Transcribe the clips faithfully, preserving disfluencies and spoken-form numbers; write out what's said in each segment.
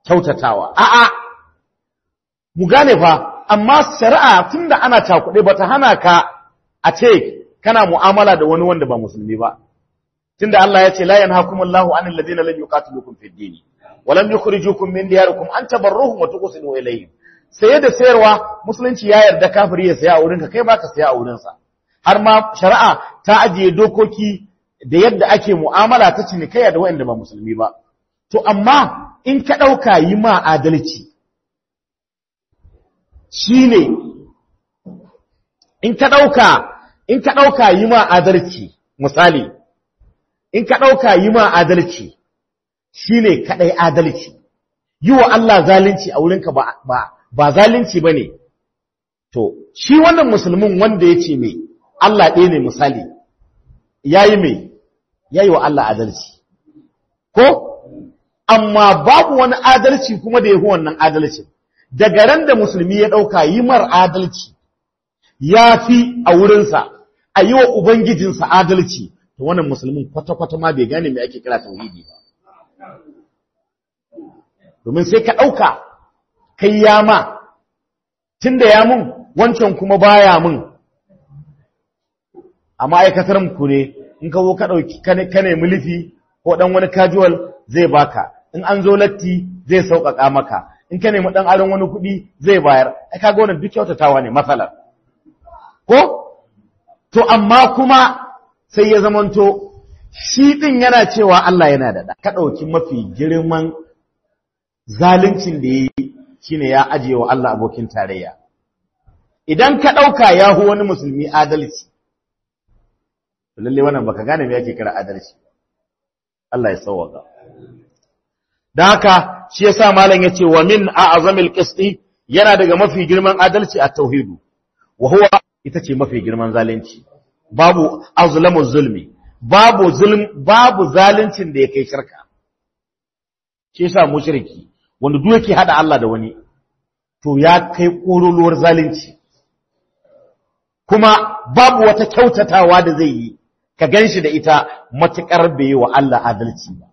kyautatawa a'a mu gane fa amma shari'a tunda ana cakuɗe bata hana ka a ce kana mu'amala da wani wanda ba musulmi ba tunda Allah ya ce la yanhakumullahu anil ladina lam yuqatilukum fid din wa lam yukhrijukum min diyarikum an tabarruhum wa tuqsitu ilayhim saye da sayarwa musulunci ya yarda kafiri ya saya a wurinka kai baka saya a wurinsa har ma shari'a ta ajiye dokoki da yadda ake mu'amala ta cinikayya da wanda ba musulmi ba to amma in ka dauka yi ma adalci shine in ka dauka in ka dauka yi ma adalci misali in ka dauka yi ma adalci shine kadai adalci yi wa Allah zalunci a wurinka ba ba ba zalunci bane to shi wannan musulmin wanda yace me Allah ɗaya ne misali yayi me yayi wa Allah adalci ko amma babu wani adalci kuma da yafi wannan adalci daga ran da musulmi ya dauka yi mar adalci yafi a wurinsa a yi wa ubangijinsa adalci to wannan musulmin kwata-kwata ma bai gane me ake kira tauhidi ba domin sai ka dauka kai yama tunda ya mun wancan kuma baya mun a ma'aikatar ku ne in ka zo ka dauki ka nemi lifi ko dan wani casual zai baka in an zo latti zai sauƙaƙa maka in ka nemi dan aron wani kuɗi zai bayar ai kaga wannan duk kyautatawa ne masalan ko to amma kuma sai ya zamanto shi din yana cewa Allah yana da da ka dauki mafi girman zaluncin da yayi shine ya ajiye wa Allah abokin tarayya idan ka dauka yahu wani musulmi adalci lalle wannan baka gane me yake kira adalci Allah ya sauwaka dan haka shi yasa malam yace wa min a'zamil qisti yana daga mafi girman adalci at-tauhid wa huwa ita ce mafi girman zalunci babu azlamu zulmi babu zulm babu zaluncin da yake shirka shi yasa mushriki wanda duk yake hada Allah da wani to ya kai koroluwar zalunci kuma babu wata kyautatawa da zai yi ka ganshi da ita matukar bai yi wa Allah adalci ba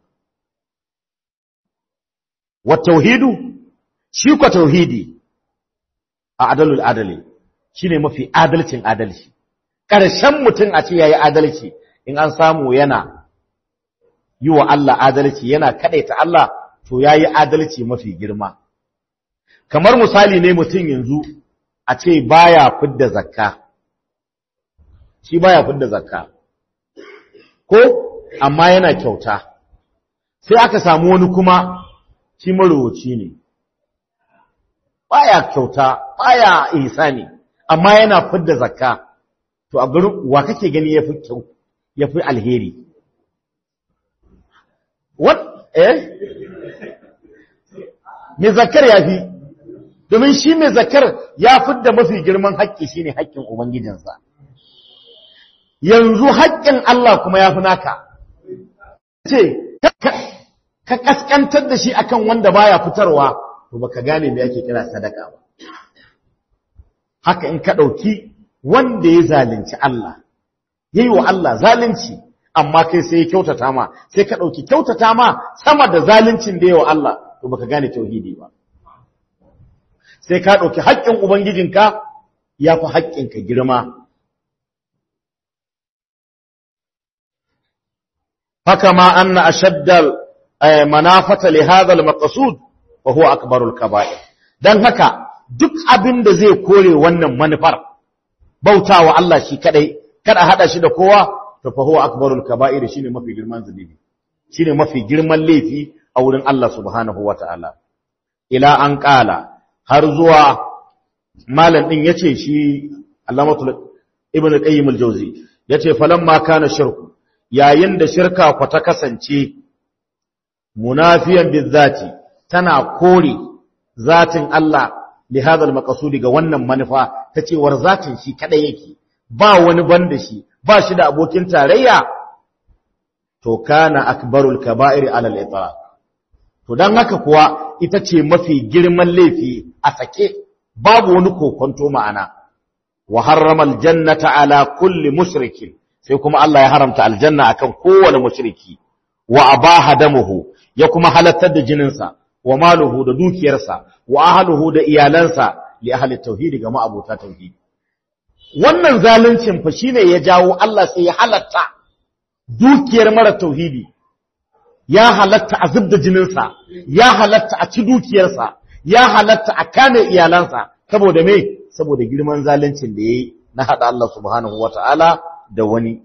wa tauhidu shi ko tauhidi a adalul adali shine mafi adalcin adalci ƙarshen mutum a ce yayi adalci in an samu yana yi wa Allah adalci yana kadaita Allah to yayi adalci mafi girma kamar misali ne mutum yanzu a ce baya fidda zakka shi baya fidda zakka ko amma yana kyauta sai aka samu wani kuma shi marowaci ne baya kyauta baya ihsani amma yana fidda zakka to a gurin wa kake gani yafi kyau yafi alheri what eh me zakkar yafi domin shi mai zakkar ya fidda mafi girman haƙƙi shine haƙƙin ubangijinsa yanzu haƙƙin Allah kuma yafi naka ce ka kaskantar da shi akan wanda baya fitarwa to baka gane me yake kira sadaka ba haka in ka dauki wanda ya zalunci Allah yayi wa Allah zalunci amma kai sai ya kyautata ma sai ka dauki kyautata ma sama da zaluncin da yayi wa Allah to baka gane tauhidi ba sai ka dauki haƙƙin ubangijinka yafi haƙƙinka girma haka ma anna ashaddal manafata li hadha al-maqsud wa huwa akbarul kaba'ir dan haka duk abin da zai kore wannan manufar bautawa Allah shi kadai kada hada shi da kowa to fa huwa akbarul kaba'ir shine mafi girman zunubi shine mafi girman laifi a wurin Allah subhanahu wataala ila an qala har zuwa malam din yace shi Allamatul Ibn Qayyim al-Jawzi yace falamma kana shirku yayin da shirka ku ta kasance munafiyan bizati tana kore zatin Allah li hadha al-maqsudi ga wannan manufa ta cewar zatin shi kadai yake ba wani banda shi ba shi da abokin tarayya to kana akbarul kaba'ir ala al-itlaq to dan haka kuwa ita ce mafi girman laifi a sake babu wani kokonto ma'ana wa harrama al-jannata ala kulli mushrikin sai kuma Allah ya haramta aljanna akan kowane mushriki wa abaha damuhu ya kuma halattar da jininsa wa maluhu da dukiyarsa wa ahluhu da iyalansa li ahli tauhidi ga ma'abuta tauhidi. Wannan zaluncin fa shine ya jawo Allah sai ya halatta dukiyar mara tauhidi, ya halatta a zubda jininsa, ya halatta a ci dukiyarsa, ya halatta a kame iyalansa, saboda me? Saboda girman zaluncin da yayi na hada Allah subhanahu wata'ala da wani.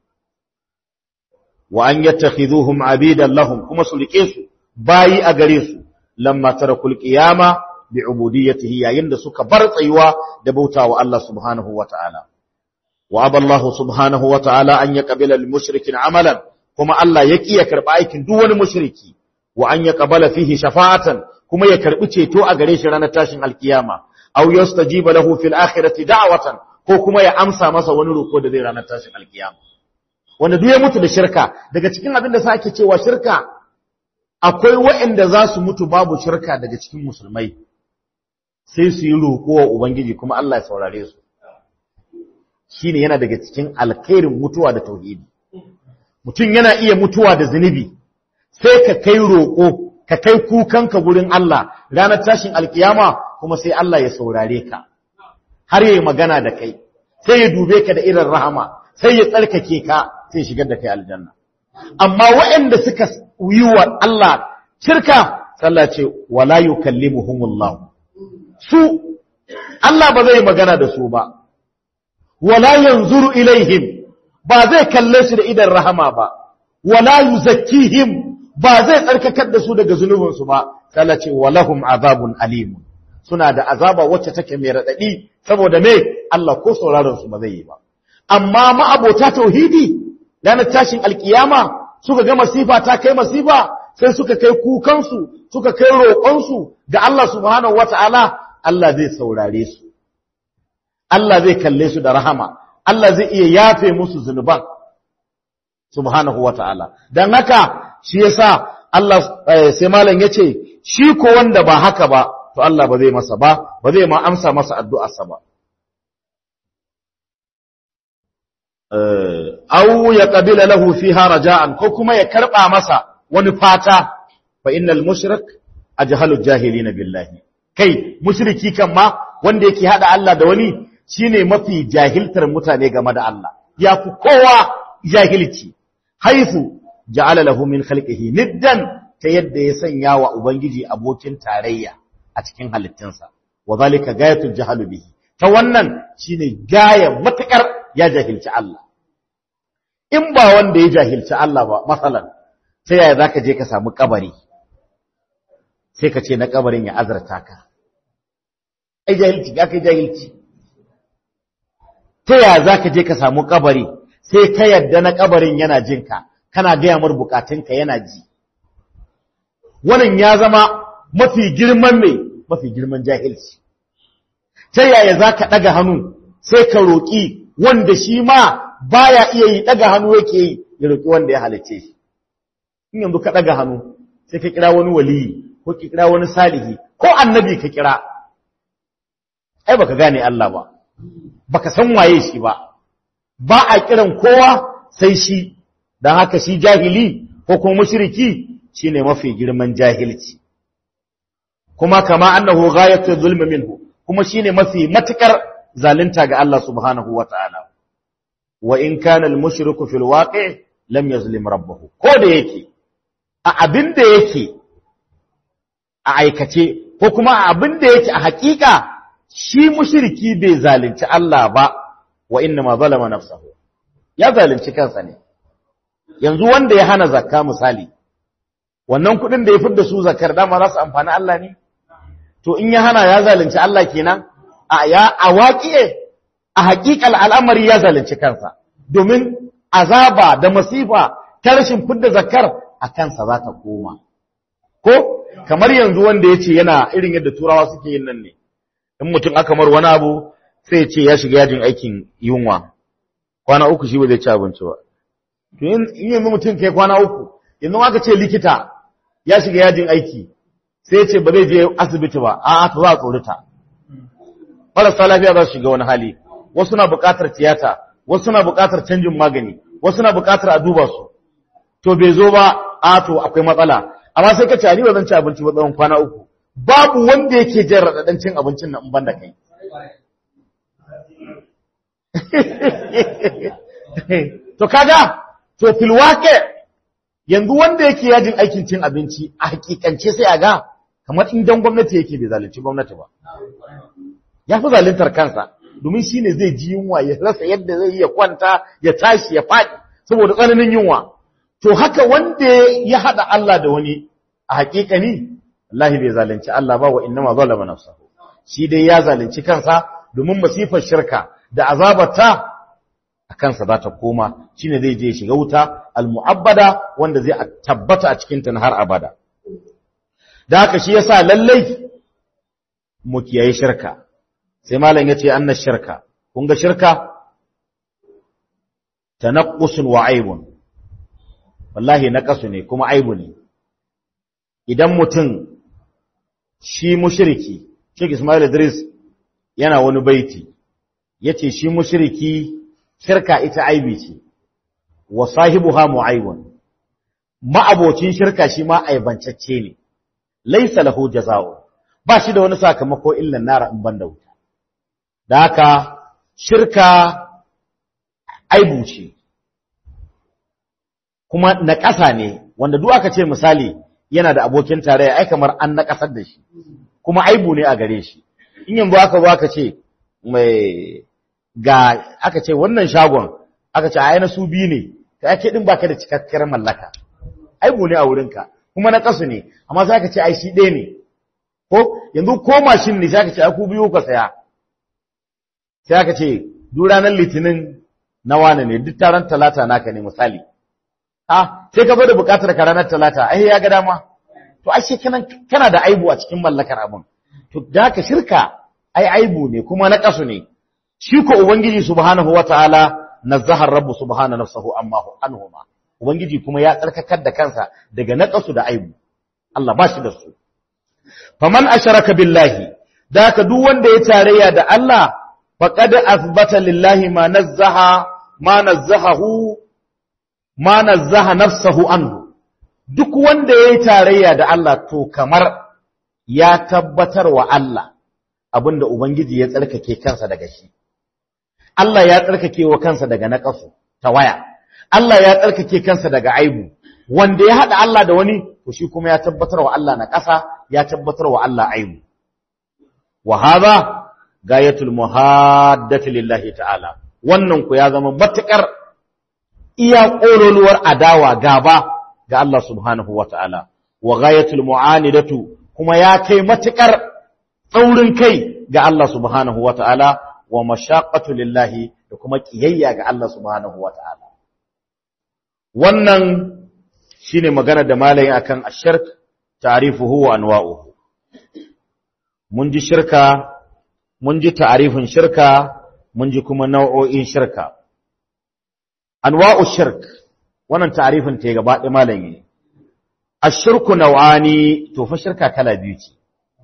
Wa an yattakhiduhum abidan lahum, kuma su rike su bayi a gare su, lamma tarakul qiyama bi ubudiyyatihi, yayin da suka bar tsayuwa da bautawa Allah subhanahu wata'ala. Wa aballahu subhanahu wata'ala an yaqbala lil mushrikin amalan, kuma Allah ya ki ya karba aikin duk wani mushriki, wa an yaqbala fihi shafa'atan, kuma ya karbi ceto a gare shi ranar tashin alkiyama, aw yastajiba lahu fil akhirati da'watan, ko kuma ya amsa masa wani roko da zai ranar tashin alkiyama. Wanda duk ya mutu da shirka, daga cikin abin da sa ake cewa shirka, akwai waɗanda za su mutu babu shirka daga cikin musulmai, sai su yi roƙo wa Ubangiji kuma Allah ya saurare su. Shi ne yana daga cikin alkhairin mutuwa da tauhidi. Mutum yana iya mutuwa da zunubi, sai ka kai roƙo, ka kai kukanka gurin Allah, ranar tashin alkiyama kuma sai Allah ya saurare ka, har ya yi magana da kai, sai ya dube ka da irin rahama, sai ya tsarkake ka, sai shigar da kai aljanna. Amma waɗanda suka yi wa Allah shirka, sallah ce, wala yukallimuhumullah. Su, Allah ba zai magana da su ba, wala yanzuru ilaihim, ba zai kalle su da idan rahama ba, wala yuzakkihim, ba zai tsarkakar da su daga zunubinsu ba, sallah ce, walahum azabun alimun. Suna da azaba wacce take mai raɗaɗi, saboda me Allah ko sauraron su ba zai yi ba. Amma ma'abota tauhidi, ranar tashin alkiyama suka ga masifa ta kai masifa, sai suka kai kukansu, suka kai roƙonsu ga Allah subhanahu wata'ala, Allah zai saurare su. Allah zai kalle su da rahama, Allah zai iya yafe musu zunuban subhanahu wata'ala. Dan haka shi yasa Allah sai malam yace shi ko wanda ba haka ba, to Allah ba zai masa ba, ba zai ma amsa masa addu'arsa ba. Au ya qabila lahu fiha raja'an, ko kuma ya karba masa wani fata, fa innal mushrik ajhalu jahilina billahi. Kai mushriki kan ma wanda yake hada Allah da wani shine mafi jahiltar mutane game da Allah, ya fi kowa jahilci. Haifu ja'ala lahu min khalqihi niddan, ta yadda ya sanya wa ubangiji abokin tarayya a cikin halittunsa, wa zalika gayatul jahalu bihi. Ta wannan shine gaya matakar ya jahilci Allah. In ba wanda ya jahilci Allah ba, masalan, sai yaya za ka je ka samu kabari, sai ka ce na kabarin ya azarta ka. Ai jahilci, ya kai jahilci. Ta yaya za ka je ka samu kabari, sai ka yadda na kabarin yana jinka, kana gaya mar bukatunka yana ji. Wannan ya zama mafi girman mai, mafi girman jahilci. Ta yaya za ka ɗaga hannu, sai ka roƙi wanda shi ma baya iya yi, ɗaga hannu yake yi, ya roƙi wanda ya halice shi. In yanzu ka ɗaga hannu, sai ka kira wani waliyi, ko ka kira wani salihi, ko annabi ka kira. Ai baka gane Allah ba, baka san waye shi ba, ba a kiran kowa sai shi, don haka shi jahili ko kuma mushriki shine mafi girman jahilci. Kuma kama annahu ghayatu zulmi minhu, kuma shine mafi matukar zalunta ga Allah subhanahu wata'ala. Wa in kana al-mushriku fil waqi' lam yazlim rabbahu. Ko da yake a abin da yake a aikace, ko kuma a abin da yake a hakika, shi mushriki bai zalunci Allah ba, wa inna ma zalama nafsahu. Ya zalunci kansa ne. Yanzu wanda ya hana zakka misali, wannan kudin da ya fidda su zakar dama za su amfani Allah ne? To in ya hana ya zalunci Allah kenan? A ya a waƙiye a haƙiƙal al'amari ya zalunci kansa, domin azaba da masifa ta rashin fidda zakar a kansa za ta koma. Ko kamar yanzu wanda ya ce yana irin yadda turawa suke yin nan ne, in mutum aka mar wani abu sai ya ce ya shiga yajin aikin yunwa, kwana uku shi ba zai ci abinci ba. To in yanzu mutum kai kwana uku, yanzu aka ce likita ya shiga yajin aiki, sai ya ce ba zai je asibiti ba, a'a to za a tsorita. Marasa lafiya za su shiga wani hali, wasu na buƙatar tiyata, wasu na buƙatar canjin magani, wasu na buƙatar a duba su. To bai zo ba, a to akwai matsala. amma sai ka ce ni ba zan ci abinci ba tsawon kwana uku, babu wanda yake jin raɗaɗin cin abincin nan in ban da kai. To kaga, to filwake yanzu wanda yake yajin aikin cin abinci a hakikance sai a ga kamar indan gwamnati yake bai zalunci gwamnati ba. Ya fi zaluntar kansa, domin shi ne zai ji yunwa ya rasa yadda zai ya kwanta ya tashi ya faɗi saboda tsananin yunwa. To haka wanda ya haɗa Allah da wani a hakikani, Allah bai zalunci Allah ba wa innama zalama nafsahu. Shi dai ya zalunci kansa domin masifar shirka da azabata a kansa za ta koma, shine zai je shiga wuta al-mu'abbada wanda zai tabbata a cikin ta har abada. Da haka shi yasa lallai mu kiyaye shirka. Sai malam yace anna shirka, kun ga shirka tanaqqusun wa aibun. Wallahi naqasu ne kuma aibu ne. Idan mutum shi mushriki, Sheikh Ismail Idris yana wani baiti yace shi mushriki shirka ita aibi ce, wa sahibuha mu'aibun, ma'abocin shirka shi ma aibancacce ne, laisa lahu jaza'u, ba shi da wani sakamako illan nara in banda wuta. Da haka shirka aibu ce, kuma naƙasa ne, wanda duk aka ce misali yana da abokin tarayya ai kamar an naƙasar da shi, kuma aibu ne a gare shi. In yanzu aka zo aka ce mai ga aka ce wannan shagon aka ce ai na su biyu ne, kai ake din baka da cikakkiyar mallaka, aibu ne a wurinka kuma na kasu ne, amma sai aka ce ai shi ɗaya ne. Ko yanzu ko mashin ne sai aka ce ai ku biyu ka saya, sai aka ce duk ranar litinin na wane ne, duk taron talata naka ne misali. Ha sai ka bada bukatar ka ranar talata, ai ya ga dama, to ai shi kana kana da aibu a cikin mallakar abin. To da haka shirka ai aibu ne kuma na kasu ne. Shi ko Ubangiji subhanahu wataala nazzaha rabbu subhanahu nafsuhu amma anhuma. Ubangiji kuma ya tsarkakar da kansa daga naqasu da aibu. Allah ba shi da su. Faman asharaka billahi, da ka duk wanda ya tarayya da Allah faqad athbata lillahi ma nazzaha ma nazzahu ma nazzaha nafsuhu anhu. Duk wanda ya tarayya da Allah to kamar ya tabbatar wa Allah abinda Ubangiji ya tsarkake kansa daga shi. Allah ya tsarkake wa kansa daga naƙasu ta waya, Allah ya tsarkake kansa daga aibu, wanda ya haɗa Allah da wani, to shi kuma ya tabbatar wa Allah naƙasa, ya tabbatar wa Allah aibu. Wa hadha gayatul muhaddati lillahi ta'ala. Wannan ku ya zama matuƙar iya ƙololuwar adawa gaba ga Allah subhanahu wa ta'ala. Wa gayatul mu'anidatu kuma ya kai matuƙar tsaurin kai ga Allah subhanahu wa ta'ala. Wa mashaqqatu lillahi da kuma kiyayya ga Allah subhanahu wata'ala. Wannan shine magana da malai akan ashirk, ta'rifuhu wa anwa'uhu. Mun ji shirka, mun ji ta'rifin shirka, mun ji kuma nau'o'in shirka. Anwa'u shirk, wannan ta'rifin ta gaba ɗaya malai. Ashirku nau'ani, to fa shirka kala biyu ce.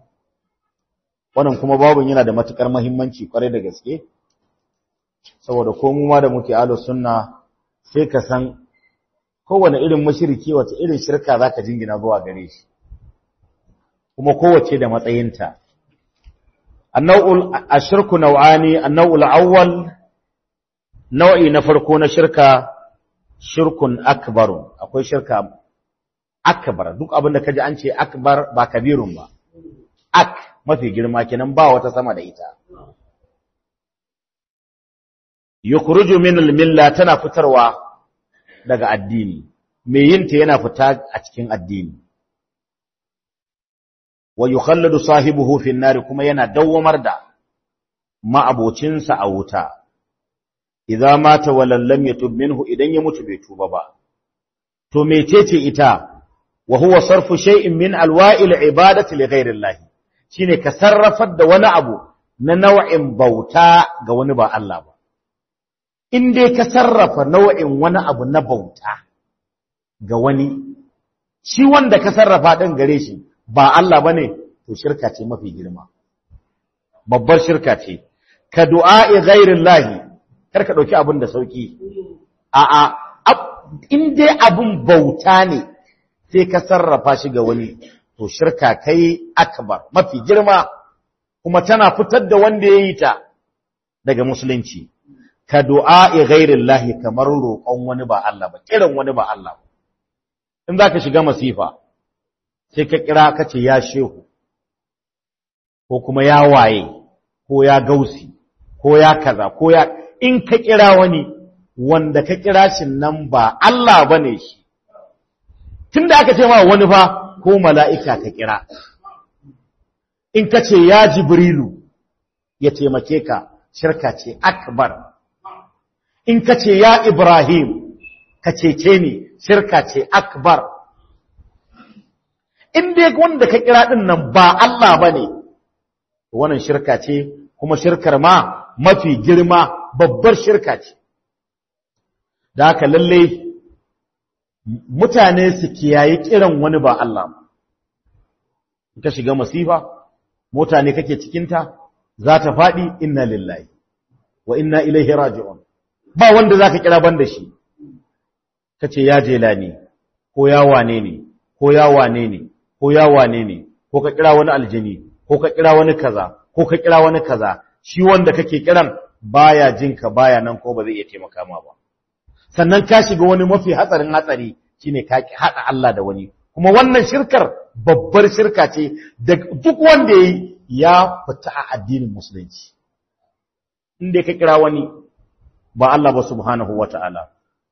Wannan kuma babun yana da matukar muhimmanci kwarai da gaske, saboda ko mu ma da muke ahlus sunna sai ka san kowane irin mushriki wace irin shirka zaka jingina zuwa gare shi, kuma kowace da matsayinta. An-naw'ul ashirku naw'ani, an-naw'ul awwal, nau'i na farko na shirka shirkun akbar. Akwai shirka akbar, duk abin da kaji an ce akbar ba kabirun ba, ak mafi girma kenan, ba wata sama da ita. Yukhruju min al-milla, tana fitarwa daga addini, me yinta yana fita a cikin addini. Wa yukhalladu sahibuhu fi an-nar, kuma yana dawwamar da ma'abocinsa a wuta. Idza mata wa lam yatub minhu, idan ya mutu bai tuba ba. To mecece ita? Wa huwa sarfu shay'in min alwa'il ibadati li ghayri Allah. Shine ka sarrafar da wani abu na nau'in bauta ga wani ba Allah ba. In dai ka sarrafa nau'in wani abu na bauta ga wani, shi wanda ka sarrafa din gare shi ba Allah bane, to shirka ce mafi girma, babbar shirka ce. Ka du'a'i ghairillahi, kar ka dauki abin da sauki. A'a, in dai abun bauta ne sai ka sarrafa shi ga wani to shirka kai akbar mafi girma kuma tana fitar da wanda yayi ta daga musulunci ka du'a'i ghairillahi kamar roƙon wani ba Allah ba kiran wani ba Allah ba in zaka shiga masifa sai ka kira ka ce ya shehu ko kuma ya waye ko ya gausi ko ya kaza ko ya in ka kira wani wanda ka kira shi nan ba Allah bane shi tunda aka ce ma wani fa ko mala'ika ka kira in ka ce ya jibrilu ya taimake ka shirka ce akbar in ka ce ya ibrahim ka cece ni shirka ce akbar in dai wanda ka kira din nan ba Allah bane wannan shirka ce kuma shirkar ma mafi girma babbar shirka ce da haka lalle mutane su kiyaye kiran wani ba Allah ka shiga masifa mota ne kake cikinta za ta faɗi inna lillahi wa inna ilaihi raji'un ba wanda zaka kira banda shi kace ya jelani ko ya wane ne ko ya wane ne ko ya wane ne ko ka kira wani aljini ko ka kira wani kaza ko ka kira wani kaza shi wanda kake kiran baya jinka baya nan ko ba zai iya taimaka ma ba sannan ka shiga wani mafi hatsarin hatsari shine ka hada Allah da wani kuma wannan shirkar babbar shirka ce da duk wanda yayi ya fita a addinin musulunci inda ka kira wani ba Allah ba subhanahu wataala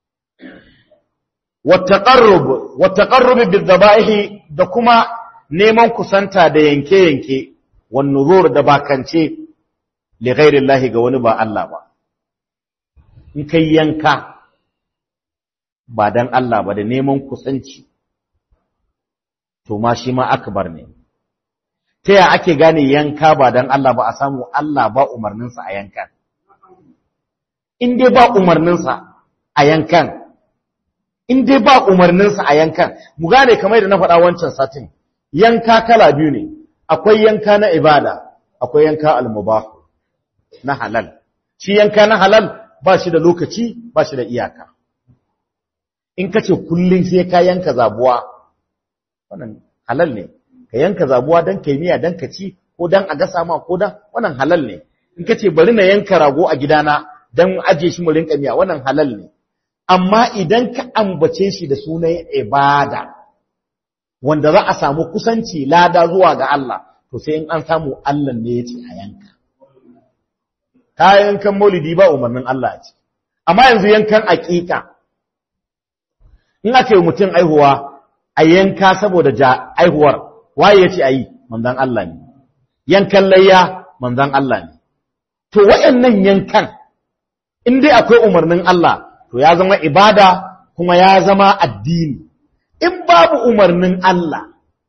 wattaqarrub wattaqarrub bidhabaih da kuma neman kusanta da yanke-yanke wan nuzur da bakance li ghairi Allah ga wani ba Allah ba in kai yanka ba dan Allah ba da neman kusanci to ma shi ma akbar ne ta ya ake gane yanka ba dan Allah ba a samu Allah ba umarninsa a yankan in dai ba umarninsa a yankan in dai ba umarninsa a yankan mu gane kamar da na faɗa wancan satin yanka kala biyu ne akwai yanka na ibada akwai yanka al-mubah na halal shi yanka na halal ba shi da lokaci ba shi da iyaka in kace kullun sai ka yanka zabuwa wannan halal ne ka yanka zabuwa dan kai miya dan ka ci ko dan a gasa ma ko dan wannan halal ne in kace bari na yanka rago a gidana dan aje shi mu rinka miya wannan halal ne amma idan ka ambace shi da sunan ibada wanda za a samu kusanci lada zuwa ga Allah to sai in an samu Allah ne yace a yanka kayan kan maulidi ba umarnin Allah ce amma yanzu yankan aqiqa in aka yi mutum aihuwa a yanka saboda ja aihuwar waye yace ayi manzon Allah ne yankan layya manzon Allah ne to wayannan yankan in dai akwai umarnin Allah to ya zama ibada kuma ya zama addini in babu umarnin Allah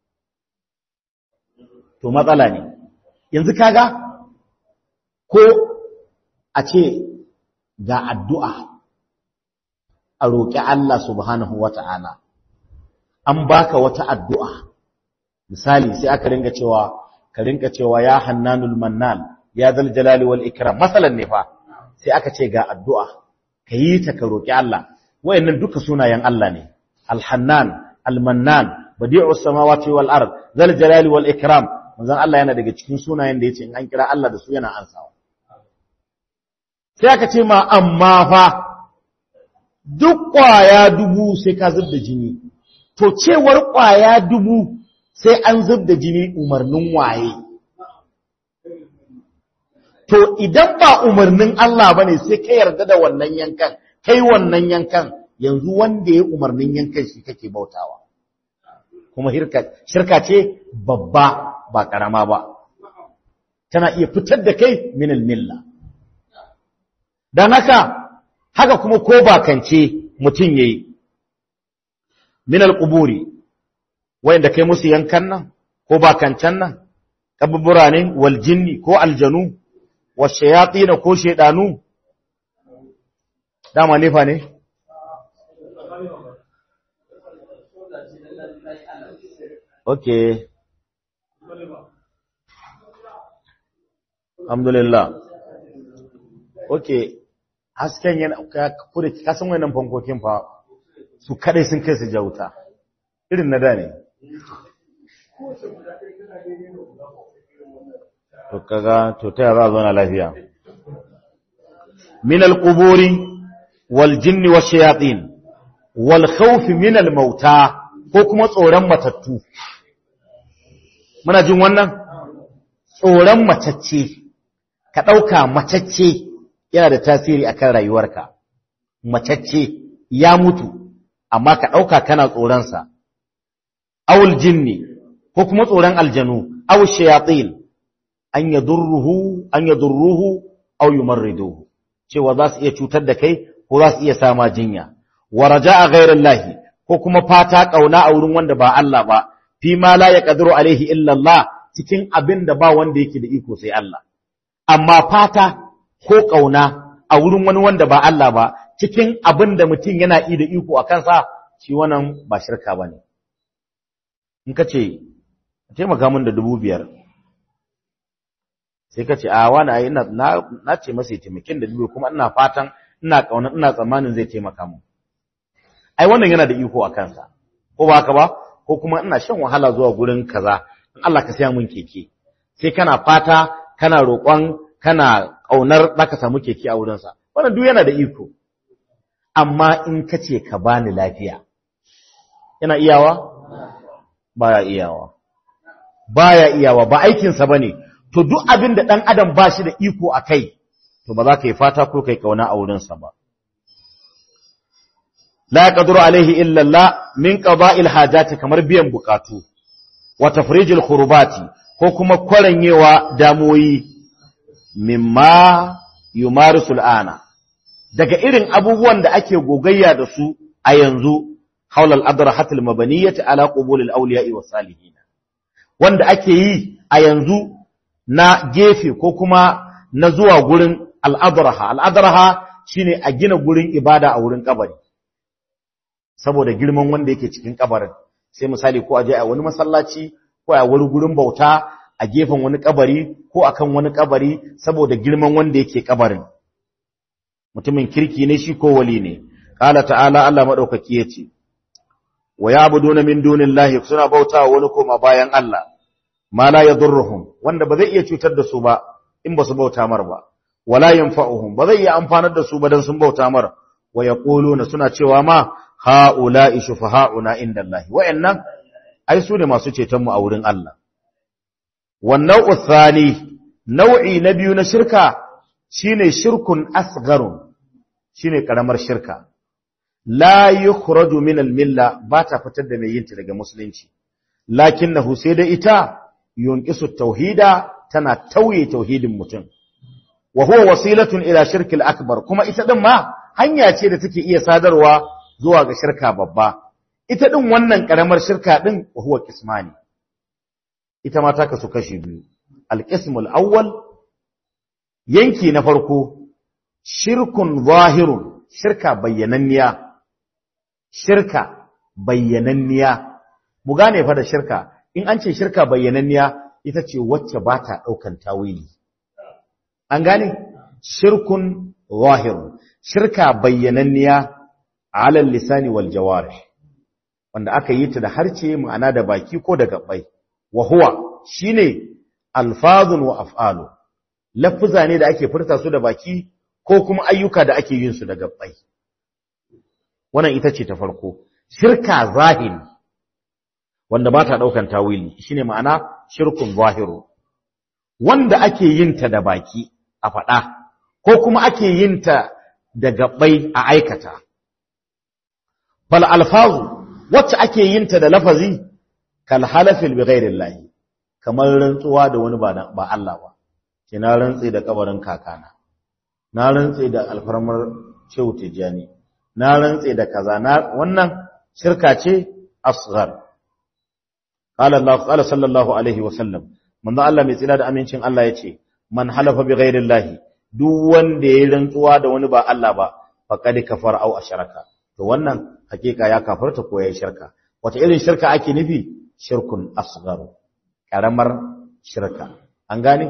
to matsala ne yanzu kaga ko a ce ga addu'a a roƙi Allah subhanahu wata'ala an baka wata addu'a misali sai aka ringa cewa ka ringa cewa ya hannanul mannan ya zal jalali wal ikram masalan ne fa sai aka ce ga addu'a ka yi ta ka roƙi Allah wayannan duka sunayen Allah ne al-hannan al-mannan badi'us samawati wal ard zal jalali wal ikram manzon Allah yana daga cikin sunayen da yace in an kira Allah da su yana ansawa sai aka ce ma amma fa duk kwaya dubu sai ka zubda jini to cewar kwaya dubu sai an zubda jini umarnin waye to idan ba umarnin Allah bane sai ka yarda da wannan yankan kai wannan yankan yanzu wanda ya umarnin yankan shi kake bautawa kuma shirka ce babba ba karama ba tana iya fitar da kai min al-milla dan haka haka kuma ko bakance mutun yayi min al-quburi wanda kai musu yankan nan ko bakancan nan kaburbura ne wal jinni ko aljanu wa shayatin ko shedanu dama ne fa ne okay alhamdulillah okay hasken yana kure kasan wannan fankokin fa su kadai sun kai su jauta irin na da ne to kaga to ta za a zauna lafiya min al-quburi wal jinni wash shayatin wal khawf min al-mauta ko kuma tsoron matattu muna jin wannan tsoron matacce ka dauka matacce yana da tasiri akan rayuwarka matacce ya mutu amma ka dauka kana tsoron sa awul jinni ko kuma tsoron aljanu aw shayatin an yadurruhu an yadurruhu aw yumarriduhu cewa za su iya cutar da kai ko za su iya sama jinya wa raja'a ghayrillahi ko kuma fata kauna a wurin wanda ba Allah ba fi ma la yaqdiru alaihi illa Allah cikin abin da ba wanda yake da iko sai Allah amma fata ko kauna a wurin wani wanda ba Allah ba cikin abin da mutum yana da iko a kansa shi wannan ba shirka bane in kace taimaka min da dubu biyar sai ka ce a wani ai ina na ce masa ya taimakin da dubu kuma ina fatan ina kauna ina tsammanin zai taimaka mu ai wannan yana da iko a kansa ko ba haka ba ko kuma ina shan wahala zuwa gurin kaza in Allah ka saya mun keke sai kana fata kana roƙon kana kaunar zaka samu keke a wurin sa wannan duk yana da iko amma in ka ce ka bani lafiya yana iyawa baya iyawa baya iyawa ba aikin sa bane to duk abin da ɗan adam ba shi da iko a kai, to ba za ka yi fata ko kai kauna a wurinsa ba. La ya ƙaduru alaihi illallah min ƙaba'il hajati kamar biyan bukatu, wa tafrijil khurubati ko kuma kwaranyewa damoyi, mimma yumarisul ana. Daga irin abubuwan da ake gogayya da su a yanzu, haulal adrahatil mabaniyati ala qubulil awliya'i was salihin. Wanda ake yi a yanzu na gefe ko kuma na zuwa gurin al'adraha. Al'adraha shi ne a gina gurin ibada a wurin kabari, saboda girman wanda yake cikin kabarin. Sai misali ko a je a wani masallaci ko a wani gurin bauta a gefen wani kabari ko akan wani kabari saboda girman wanda yake kabarin. Mutumin kirki ne shi ko wali ne. Qala ta'ala Allah madaukaki yace, wa ya'buduna min dunillahi suna bautawa wani koma bayan Allah. ma la yadurruhum wanda ba zai iya cutar da su ba in ba su bauta mar ba wala yanfa'uhum ba zai iya amfanar da su ba dan sun bauta mar wa yaquluna suna cewa ma haula'i shufaha'una indallahi wa'annan ai su ne masu ceton mu a wurin Allah wannan uthani nau'i na biyu na shirka shine shirkun asgharun shine karamar shirka la yukhraju min al-milla ba ta fitar da mai yinta daga musulunci lakinnahu sai da ita yunqisu tauhida tana tauye tauhidin mutum wa huwa wasilatun ila shirkil akbar kuma ita din ma hanya ce da take iya sadarwa zuwa ga shirka babba ita din wannan karamar shirka din wa huwa qismani ita ma ta kasu kashi biyu al-qismul awwal yanki na farko shirkun zahirun shirka bayyananniya shirka bayyananniya mu gane fa da shirka in an ce shirka bayyananniya ita ce wacce ba ta daukan tawili an gane shirkun zahirun shirka bayyananniya ala lisani wal jawarih wanda aka yi ta da harce ma'ana da baki ko da gabbai wa huwa shine alfazun wa af'alu lafza ne da ake furta su da baki ko kuma ayyuka da ake yin su da gabbai wannan ita ce ta farko shirka zahiri wanda ba ta daukan tawili shine ma'ana shirkun zahiru wanda ake yin ta da baki a faɗa ko kuma ake yin ta da gabbai a aikata bal alfazu wacce ake yin ta da lafazi kal halafil bi ghairillahi kamar rantsuwa da wani ba ba Allah ba kina rantsi da kabarin kakana na rantsi da alfarmar Shehu Tijani na rantsi da kaza na wannan shirka ce asghar qala Allah qala sallallahu alaihi wa sallam manzo Allah mai tsira da amincin Allah yace man halafa bi ghairillahi duk wanda ya rantsuwa da wani ba Allah ba faqad kafara aw asharaka to wannan hakika ya kafarta ko ya shirka wata irin shirka ake nufi shirkun asghar karamar shirka an gane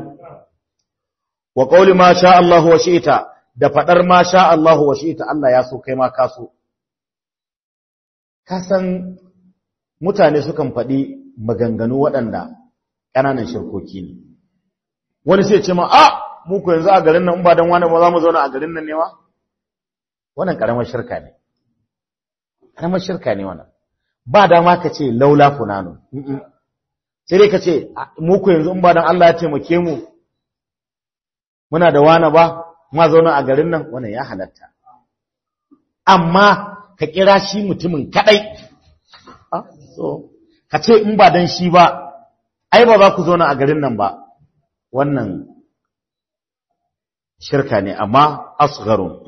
wa qawli ma sha Allah wa shi'ta da fadar ma sha Allah wa shi'ta Allah ya so kai ma ka so ka san mutane sukan faɗi maganganu waɗanda ƙananan shirkoki ne wani sai ce ma a mu ku yanzu a garin nan in ba dan wani ba za mu zauna a garin nan ne wa wannan karamar shirka ne karamar shirka ne wannan ba dama ka ce laula funanu sai dai ka ce mu ku yanzu in ba dan Allah ya taimake mu muna da wani ba ma zauna a garin nan wannan ya halatta amma ka kira shi mutumin kadai so ka ce in ba dan shi ba ai ba za ku zauna a garin nan ba wannan shirka ne amma asgharun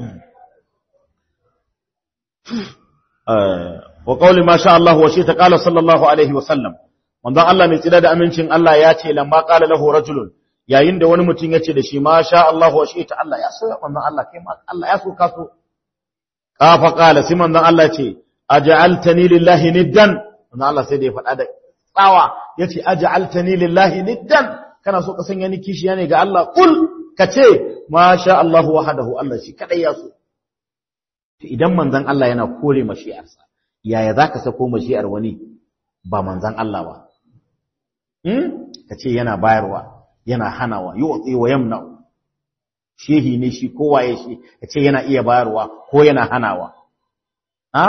wa qawli ma sha Allah wa shi ta qala sallallahu alaihi wa sallam manzon Allah mai tsira da amincin Allah ya ce lamma qala lahu rajulun yayin da wani mutum ya ce da shi ma sha Allah wa shi ta Allah ya so manzon Allah kai ma Allah ya so ka so kafa qala sai manzon Allah ya ce aj'altani lillahi niddan manzon Allah sai da ya faɗa da tsawa yace aj'altani lillahi niddan kana so ka sanya ni kishiya ne ga Allah kul kace ma sha Allah wahdahu Allah shi kadai ya so to idan manzon Allah yana kore mashi'arsa yaya zaka sako mashi'ar wani ba manzon Allah ba hmm kace yana bayarwa yana hanawa yu'ti wa yamna shehi ne shi kowa ya shi kace yana iya bayarwa ko yana hanawa ha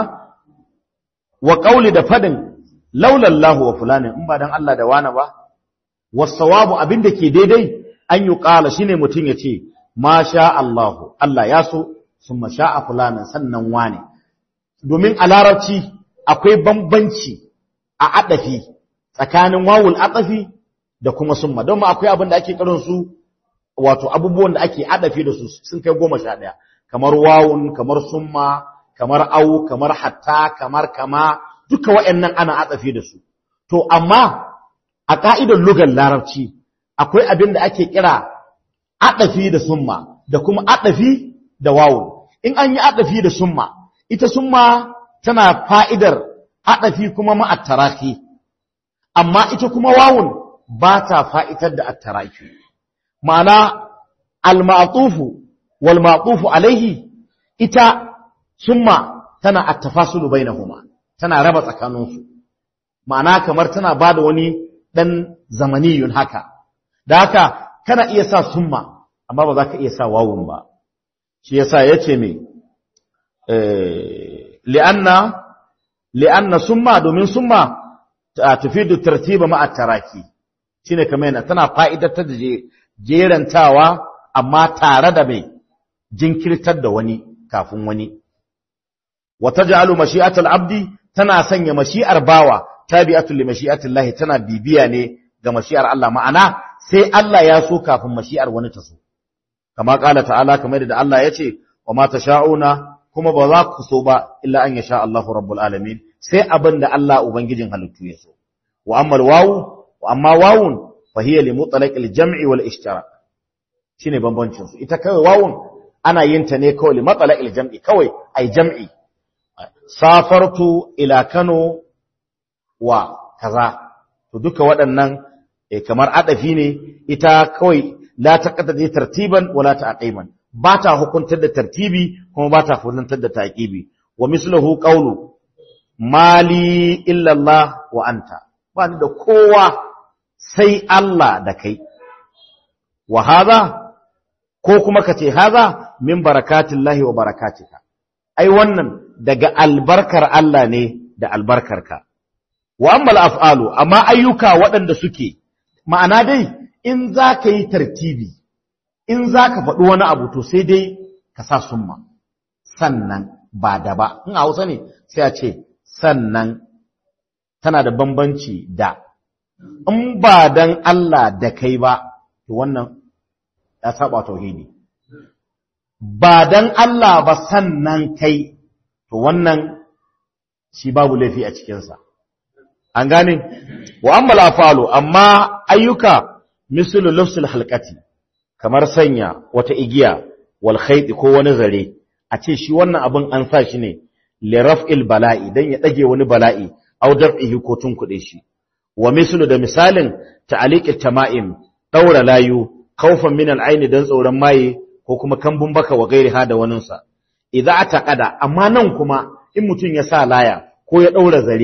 wa qauli da fadin laula Allah wa fulani in ba dan Allah da wani ba wasawabu abinda ke daidai an yi kala shine mutun yace ma sha Allah Allah ya so summa sha'a fulanan sannan wani domin a larabci akwai bambanci a adafi tsakanin wawul atafi da kuma summa don ma akwai abin da ake karin su wato abubuwan da ake adafi da su sun kai goma sha ɗaya kamar wawun kamar summa kamar au kamar hatta kamar kama duka waɗannan ana adafi da su to amma a ka'idar lugar larabci akwai abin da ake kira adafi da summa da kuma adafi da wawun in an yi adafi da summa ita summa tana fa'idar adafi kuma ma at-taraki amma ita kuma wawun ba ta fa'itar da at-taraki ma'ana al-ma'tufu wal ma'tufu alaihi ita summa tana at-tafasulu bainahuma tana raba tsakaninsu ma'ana kamar tana bada wani dan zamaniyun haka da haka kana iya sa summa amma ba za ka iya sa wawun ba shi yasa yace me eh li'anna li'anna summa domin summa tufidu tartiba ma at-taraki shine kamar yana tana fa'idatar da jerantawa amma tare da mai jinkirtar da wani kafin wani wa taj'alu mashi'atal abdi tana sanya mashi'ar bawa tabi'atul li mashi'atillahi tana bibiya ne ga mashi'ar Allah ma'ana sai Allah ya so kafin mashi'ar wani ta so kama kala ta'ala kamar da Allah yace wa ma tasha'una kuma ba za ku so ba illa an yasha Allahu rabbul alamin sai abinda Allah ubangijin halittu ya so wa ammal wawu wa amma wawun fa hiya li mutlaqil jam'i wal ishtirak shine bambancin su ita kawai wawun ana yin ta ne kawai li mutlaqil jam'i kawai ai jam'i safartu ila Kano wa kaza to duka waɗannan kamar adafi ne ita kawai la taqaddadi tartiban wala ta'qiman ba ta hukuntar da tartibi kuma ba ta hukuntar da taqibi wa misluhu qawlu mali illa Allah wa anta ba ni da kowa sai Allah da kai wa hadha ko kuma kace hadha min barakatillahi wa barakatika ai wannan daga albarkar Allah ne da albarkarka wa amma al-af'alu amma ayyuka waɗanda suke ma'ana dai in zaka yi tartibi in zaka faɗi wani abu to sai dai ka sa summa sannan ba da ba in a Hausa ne sai a ce sannan tana da bambanci da in ba dan Allah da kai ba to wannan ya saba tauhidi ba dan Allah ba sannan kai to wannan shi babu laifi a cikinsa an gane wa amma lafalu amma ayyuka mislu lufsul halqati kamar sanya wata igiya wal khayt ko wani zare a ce shi wannan abin an sa shi ne li raf'il bala'i dan ya dage wani bala'i aw daf'ihi ko tunkude shi wa mislu da misalin ta'liqit tama'im daura layu kaufan min al-aini dan tsoron maye ko kuma kambun baka wa gairi ha da waninsa idza ataqada amma nan kuma in mutun ya sa laya ko ya daura zare ko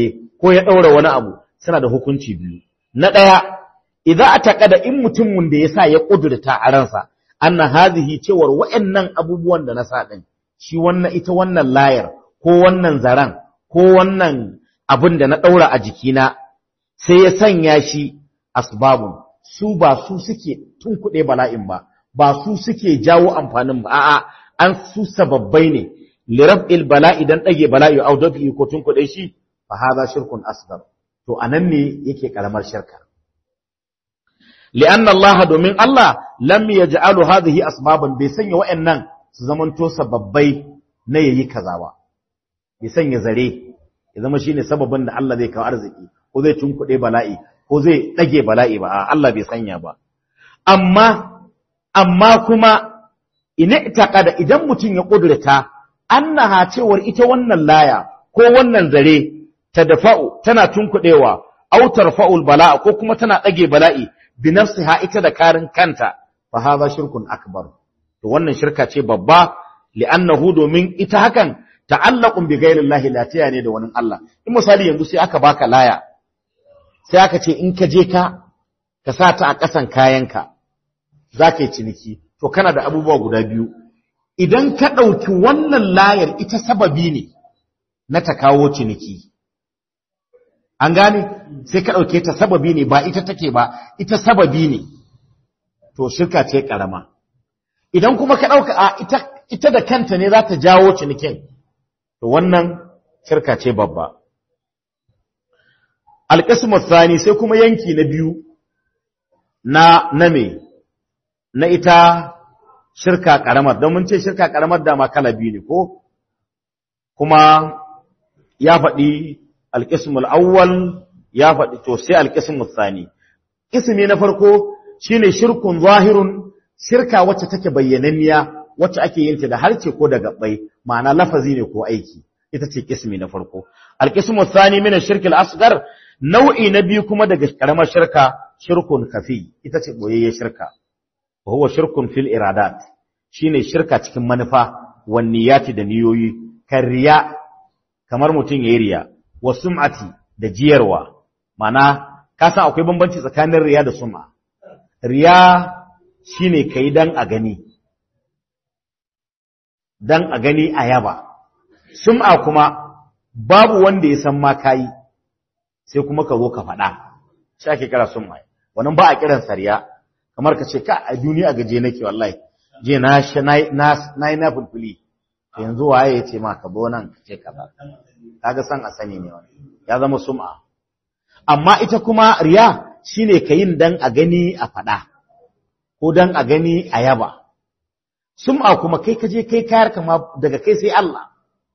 ko ya daura wani abu suna da hukunci biyu. Na daya idza ataqada in mutumin da yasa ya kudurta a ransa anna hadhihi cewar wa'annan abubuwan da na sa din shi wannan ita wannan layar ko wannan zaran ko wannan abin da na daura a jikina sai ya sanya shi asbabun su ba su suke tunkuɗe bala'in ba ba su suke jawo amfanin ba a'a an su sababbai ne liraf'il bala'i dan dage bala'i au dafi ko tunkuɗe shi fa hadha shirkun asghar to anan ne yake karamar shirka li'anna Allah domin Allah lam yaj'alu hadhihi asbaban bai sanya wa'annan su zamanto sababbai na yayi kaza ba bai sanya zare ya zama shine sababin da Allah zai kawo arziki ko zai tunkuɗe bala'i ko zai dage bala'i ba Allah bai sanya ba amma amma kuma ina itaqada idan mutum ya kudurta annaha cewar ita wannan laya ko wannan zare ta dafa'u tana tunkuɗewa aw tarfa'ul bala'a ko kuma tana dage bala'i bi nafsiha ita da karin kanta fa hadha shirkun akbar to wannan shirka ce babba li'annahu domin ita hakan ta'allaqun bi ghairillahi la tiya ne da wani Allah in misali yanzu sai aka baka laya sai aka ce in ka je ka ka sa ta a ƙasan kayanka zaka yi ciniki to kana da abubuwa guda biyu idan ka ɗauki wannan layar ita sababi ne na ta kawo ciniki an gane sai ka ɗauke ta sababi ne ba ita take ba ita sababi ne to shirka ce ƙarama idan kuma ka ɗauka a ita, ita da kanta ne za ta jawo cinikin to wannan shirka ce babba alƙismu tsani sai kuma yanki na biyu na na me na ita shirka ƙaramar don mun ce shirka ƙaramar dama kala biyu ne ko kuma ya faɗi alƙismul awwal ya faɗi to sai alƙismul tsani ismi na farko shine shirkun zahirun shirka wacce take bayyananniya wacce ake yin ta da harce ko da gabbai ma'ana lafazi ne ko aiki ita ce ismi na farko alqismu thani min ash-shirk al-asghar nau'i na biyu kuma daga karamar shirka shirkun kafi ita ce boyayyen shirka wa huwa shirkun fil iradat shine shirka cikin manufa wan niyati da niyoyi kariya kamar mutun yayi riya wa sum'ati da jiyarwa ma'ana ka san akwai bambanci tsakanin riya da sum'a riya shine kai dan a gani dan a gani a yaba sum'a kuma babu wanda ya san ma kai sai kuma ka zo ka faɗa shi ake kira sum'a wannan ba a kiran sariya kamar ka ce ka a duniya gaje nake wallahi je na na na na fulfuli yanzu waye ya ce ma ka zo nan ka ce kaza kaga san a sani ne wannan ya zama sum'a amma ita kuma riya shine kayin dan a gani a faɗa ko dan a gani a yaba sum'a kuma kai kaje kai kayar kama daga kai sai Allah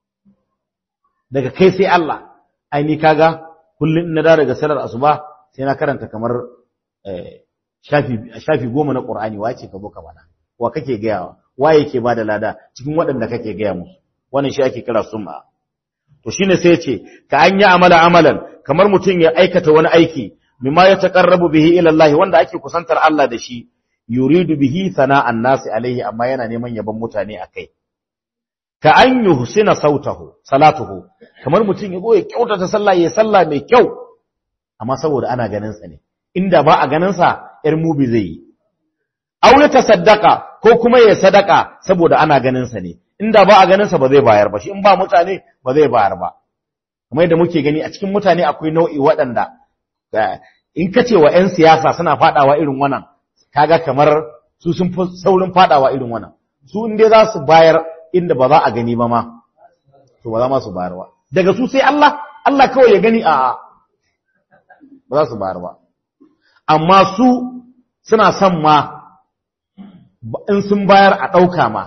daga kai sai Allah ai ni kaga kullun na da daga salar asuba sai na karanta kamar eh shafi shafi goma na Qur'ani wace ka boka bana wa kake gayawa waye yake bada lada cikin waɗanda kake gaya musu wannan shi ake kira sum'a to shine sai yace ka an yi amala amalan kamar mutum ya aikata wani aiki mimma ya taqarrabu bihi ila Allah wanda ake kusantar Allah da shi yuridu bihi sana'an nasi alaihi amma yana neman yaban mutane akai ka an yuhsina sautahu salatuhu kamar mutum ya zo ya kyautata sallah ya sallah mai kyau amma saboda ana ganin sa ne inda ba a ganin sa yar mubi zai yi aw ya tasaddaqa ko kuma ya sadaka saboda ana ganin sa ne inda ba a ganin sa ba zai bayar ba shi in ba mutane ba zai bayar ba kamar yadda muke gani a cikin mutane akwai nau'i waɗanda in kace wa 'yan siyasa suna fadawa irin wannan kaga kamar su sun fi saurin fadawa irin wannan su inda za su bayar inda ba za a gani ba ma to ba za ma su bayar ba daga su sai Allah Allah kawai ya gani a ba za su bayar ba amma su suna son ma in sun bayar a ɗauka ma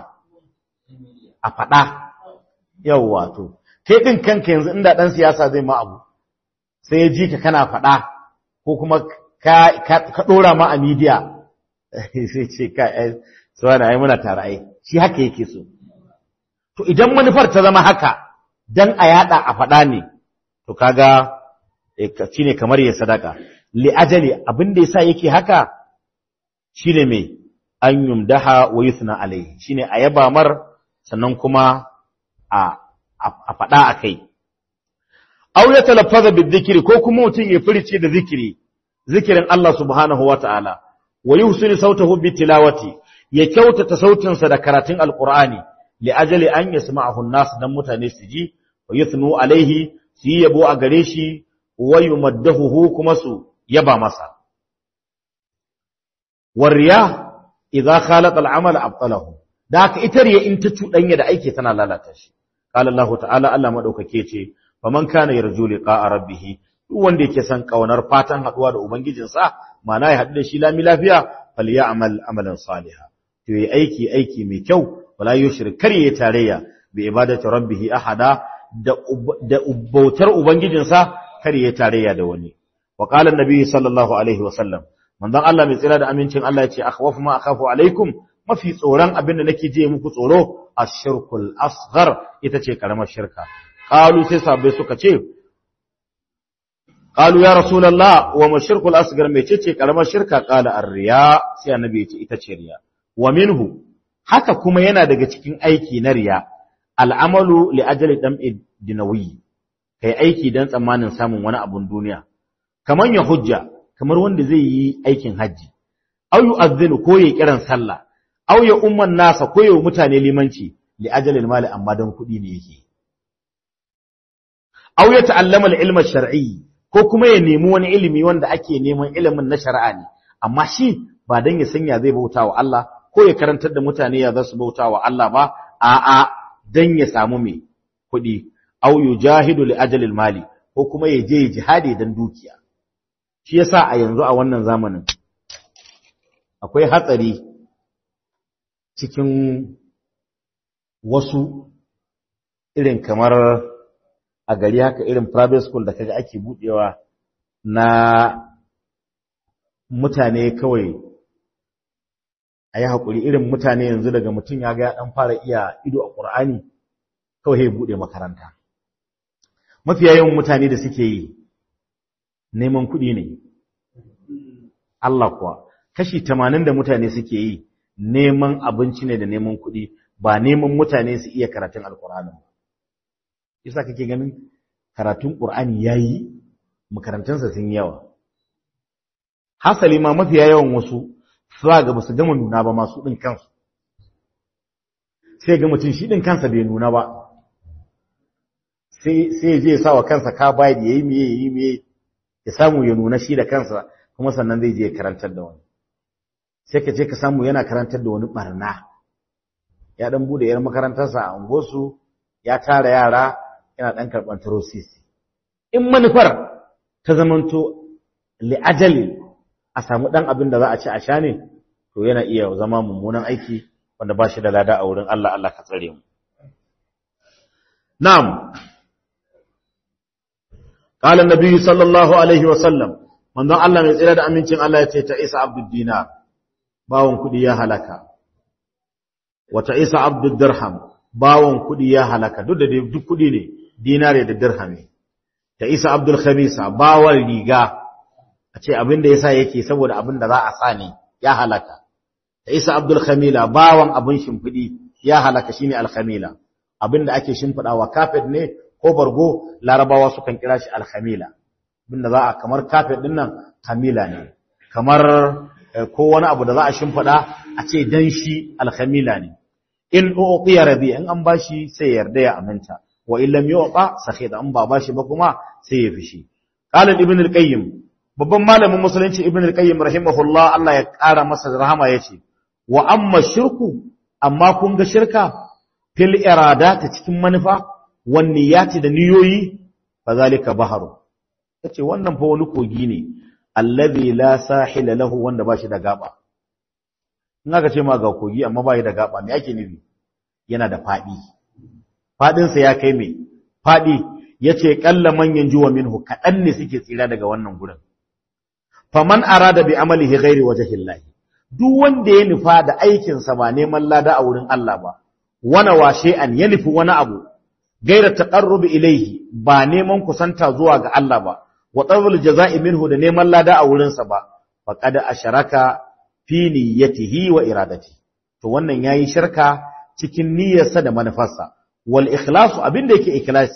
a faɗa yawwa to kai ɗin kanka yanzu inda ɗan siyasa zai ma abu sai ya ji ka kana faɗa ko kuma ka ɗora ma a midiya sai ce ka su wani ai muna tare ai shi haka yake so to idan manufar ta zama haka dan a yada a faɗa ne to kaga shine kamar ya sadaka li ajali abin da yasa yake haka shine me an yumdaha wa yusna alaihi shine a yaba mar sannan kuma a a faɗa akai aw ya talaffaza bizikri ko kuma mutum ya furice da zikiri zikirin Allah subhanahu wata'ala wa yuhsinu sautahu bitilawati ya kyautata sautinsa da karatun alqur'ani li ajali an yasma'ahu an-nas dan mutane su ji wa yuthnu alaihi su yi yabo a gare shi wa yumaddahu kuma su yaba masa wariya idza khalata al-amal abtalahu da haka ita riya in ta cudanya da aiki tana lalata shi qala Allah ta'ala Allah madaukake ce faman kana yarju liqa'a rabbih duk wanda yake son kaunar fatan haduwa da ubangijinsa ma'ana ya hadu da shi lami lafiya falyamal amalan salihan to yi aiki aiki mai kyau wala yushrik kar ya tarayya bi ibadati rabbih ahada da da bautar ubangijinsa kar ya tarayya da wani wa qala an-nabi sallallahu alaihi wasallam manzon Allah mai tsira da amincin Allah ya ce akhwafu ma akhafu alaikum mafi tsoron abin da nake je muku tsoro ashirkul asghar ita ce karamar shirka qalu sai sahabbai suka ce qalu ya rasulullah wa mashirkul asghar mai ce ce karamar shirka qala ar-riya sai annabi ya ce ita ce riya wa minhu haka kuma yana daga cikin aiki na riya al'amalu li ajali dam'i dinawi kai aiki dan tsammanin samun wani abun duniya kaman ya hujja kamar wanda zai yi aikin haji aw yu'adhdhinu ko ya kiran sallah aw ya umman nasa ko ya mutane limanci li ajalil mali amma dan kudi ne yake aw ya ta'allama al-ilma shar'i ko kuma ya nemi wani ilimi wanda ake neman ilimin na shari'a ne amma shi ba dan ya sanya zai bauta wa Allah ko ya karantar da mutane ya zasu bauta wa Allah ba a'a dan ya samu me kudi aw yujahidu li ajalil mali ko kuma ya je jihadi dan dukiya shi yasa a yanzu a wannan zamanin akwai hatsari cikin wasu irin kamar a gari haka irin private school da kaga ake budewa na mutane kawai a yi haƙuri irin mutane yanzu daga mutum ya ga ɗan fara iya ido a ƙur'ani kawai ya buɗe makaranta mafiya yawan mutane da suke yi neman kuɗi ne Allah kuwa kashi tamanin da mutane suke yi neman abinci ne da neman kuɗi ba neman mutane su iya karatun alƙur'ani ba yasa kake ganin karatun ƙur'ani yayi makarantunsa sun yawa hasali ma mafiya yawan wasu za ga basu gama nuna ba masu ɗin kansu sai ga mutum shi ɗin kansa bai nuna ba sai sai je ya sa wa kansa ka bai da yayi miye yayi miye ya samu ya nuna shi da kansa kuma sannan zai je karantar da wani sai ka je ka samu yana karantar da wani barna ya dan bude yar makarantarsa a ungosu ya tara yara yana dan karban tarosisi in manufar ta zamanto li ajali a samu dan abin da za a ci a sha ne to yana iya zama mummunan aiki wanda ba shi da lada a wurin Allah Allah ka tsare mu na'am قال النبي صلى الله عليه وسلم من ذا الله mai tsira da amincin Allah ya ce ta Isa Abdul Dinar bawon kudi ya halaka wa ta Isa Abdul Dirham bawon kudi ya halaka duk da duk kudi ne dinare da dirhami ta Isa Abdul Khamisa bawon riga a ce abinda yasa yake saboda abinda za a sa ne ya halaka ta Isa Abdul Khamila bawon abin shimfidi ya halaka shine al-khamila abinda ake shimfidawa carpet ne ko bargo larabawa sukan kira shi alhamila binda za a kamar kafet din nan hamila ne kamar ko wani abu da za a shimfida a ce dan shi alhamila ne in uqiya rabi in an bashi sai yarda ya aminta wa in lam yuqa sakhida an ba bashi ba kuma sai ya fishi qala ibn al-qayyim babban malamin musulunci ibn al-qayyim rahimahullah Allah ya kara masa rahama yace wa amma shirku amma kun ga shirka fil irada ta cikin manufa wanniyati da niyoyi fazalika baharu tace wannan fa wani kogi ne allazi la sahila lahu wanda bashi da gaba in aka ce ma ga kogi amma bai da gaba me ake nufi yana da fadi fadin sa ya kai me fadi yace qalla man yanjuwa minhu kadan ne suke tsira daga wannan gurin faman arada bi amalihi ghairi wajhillahi duk wanda ya nufa da aikin sa ba neman lada a wurin Allah ba wana washe an ya nufi wani abu gaira taqarrub ilayhi ba neman kusanta zuwa ga Allah ba wa talabul jazaa'i minhu da neman lada a wurin sa ba faqad asharaka fi niyyatihi wa iradati to wannan yayi shirka cikin niyyarsa da manufarsa wal ikhlasu abinda yake ikhlasi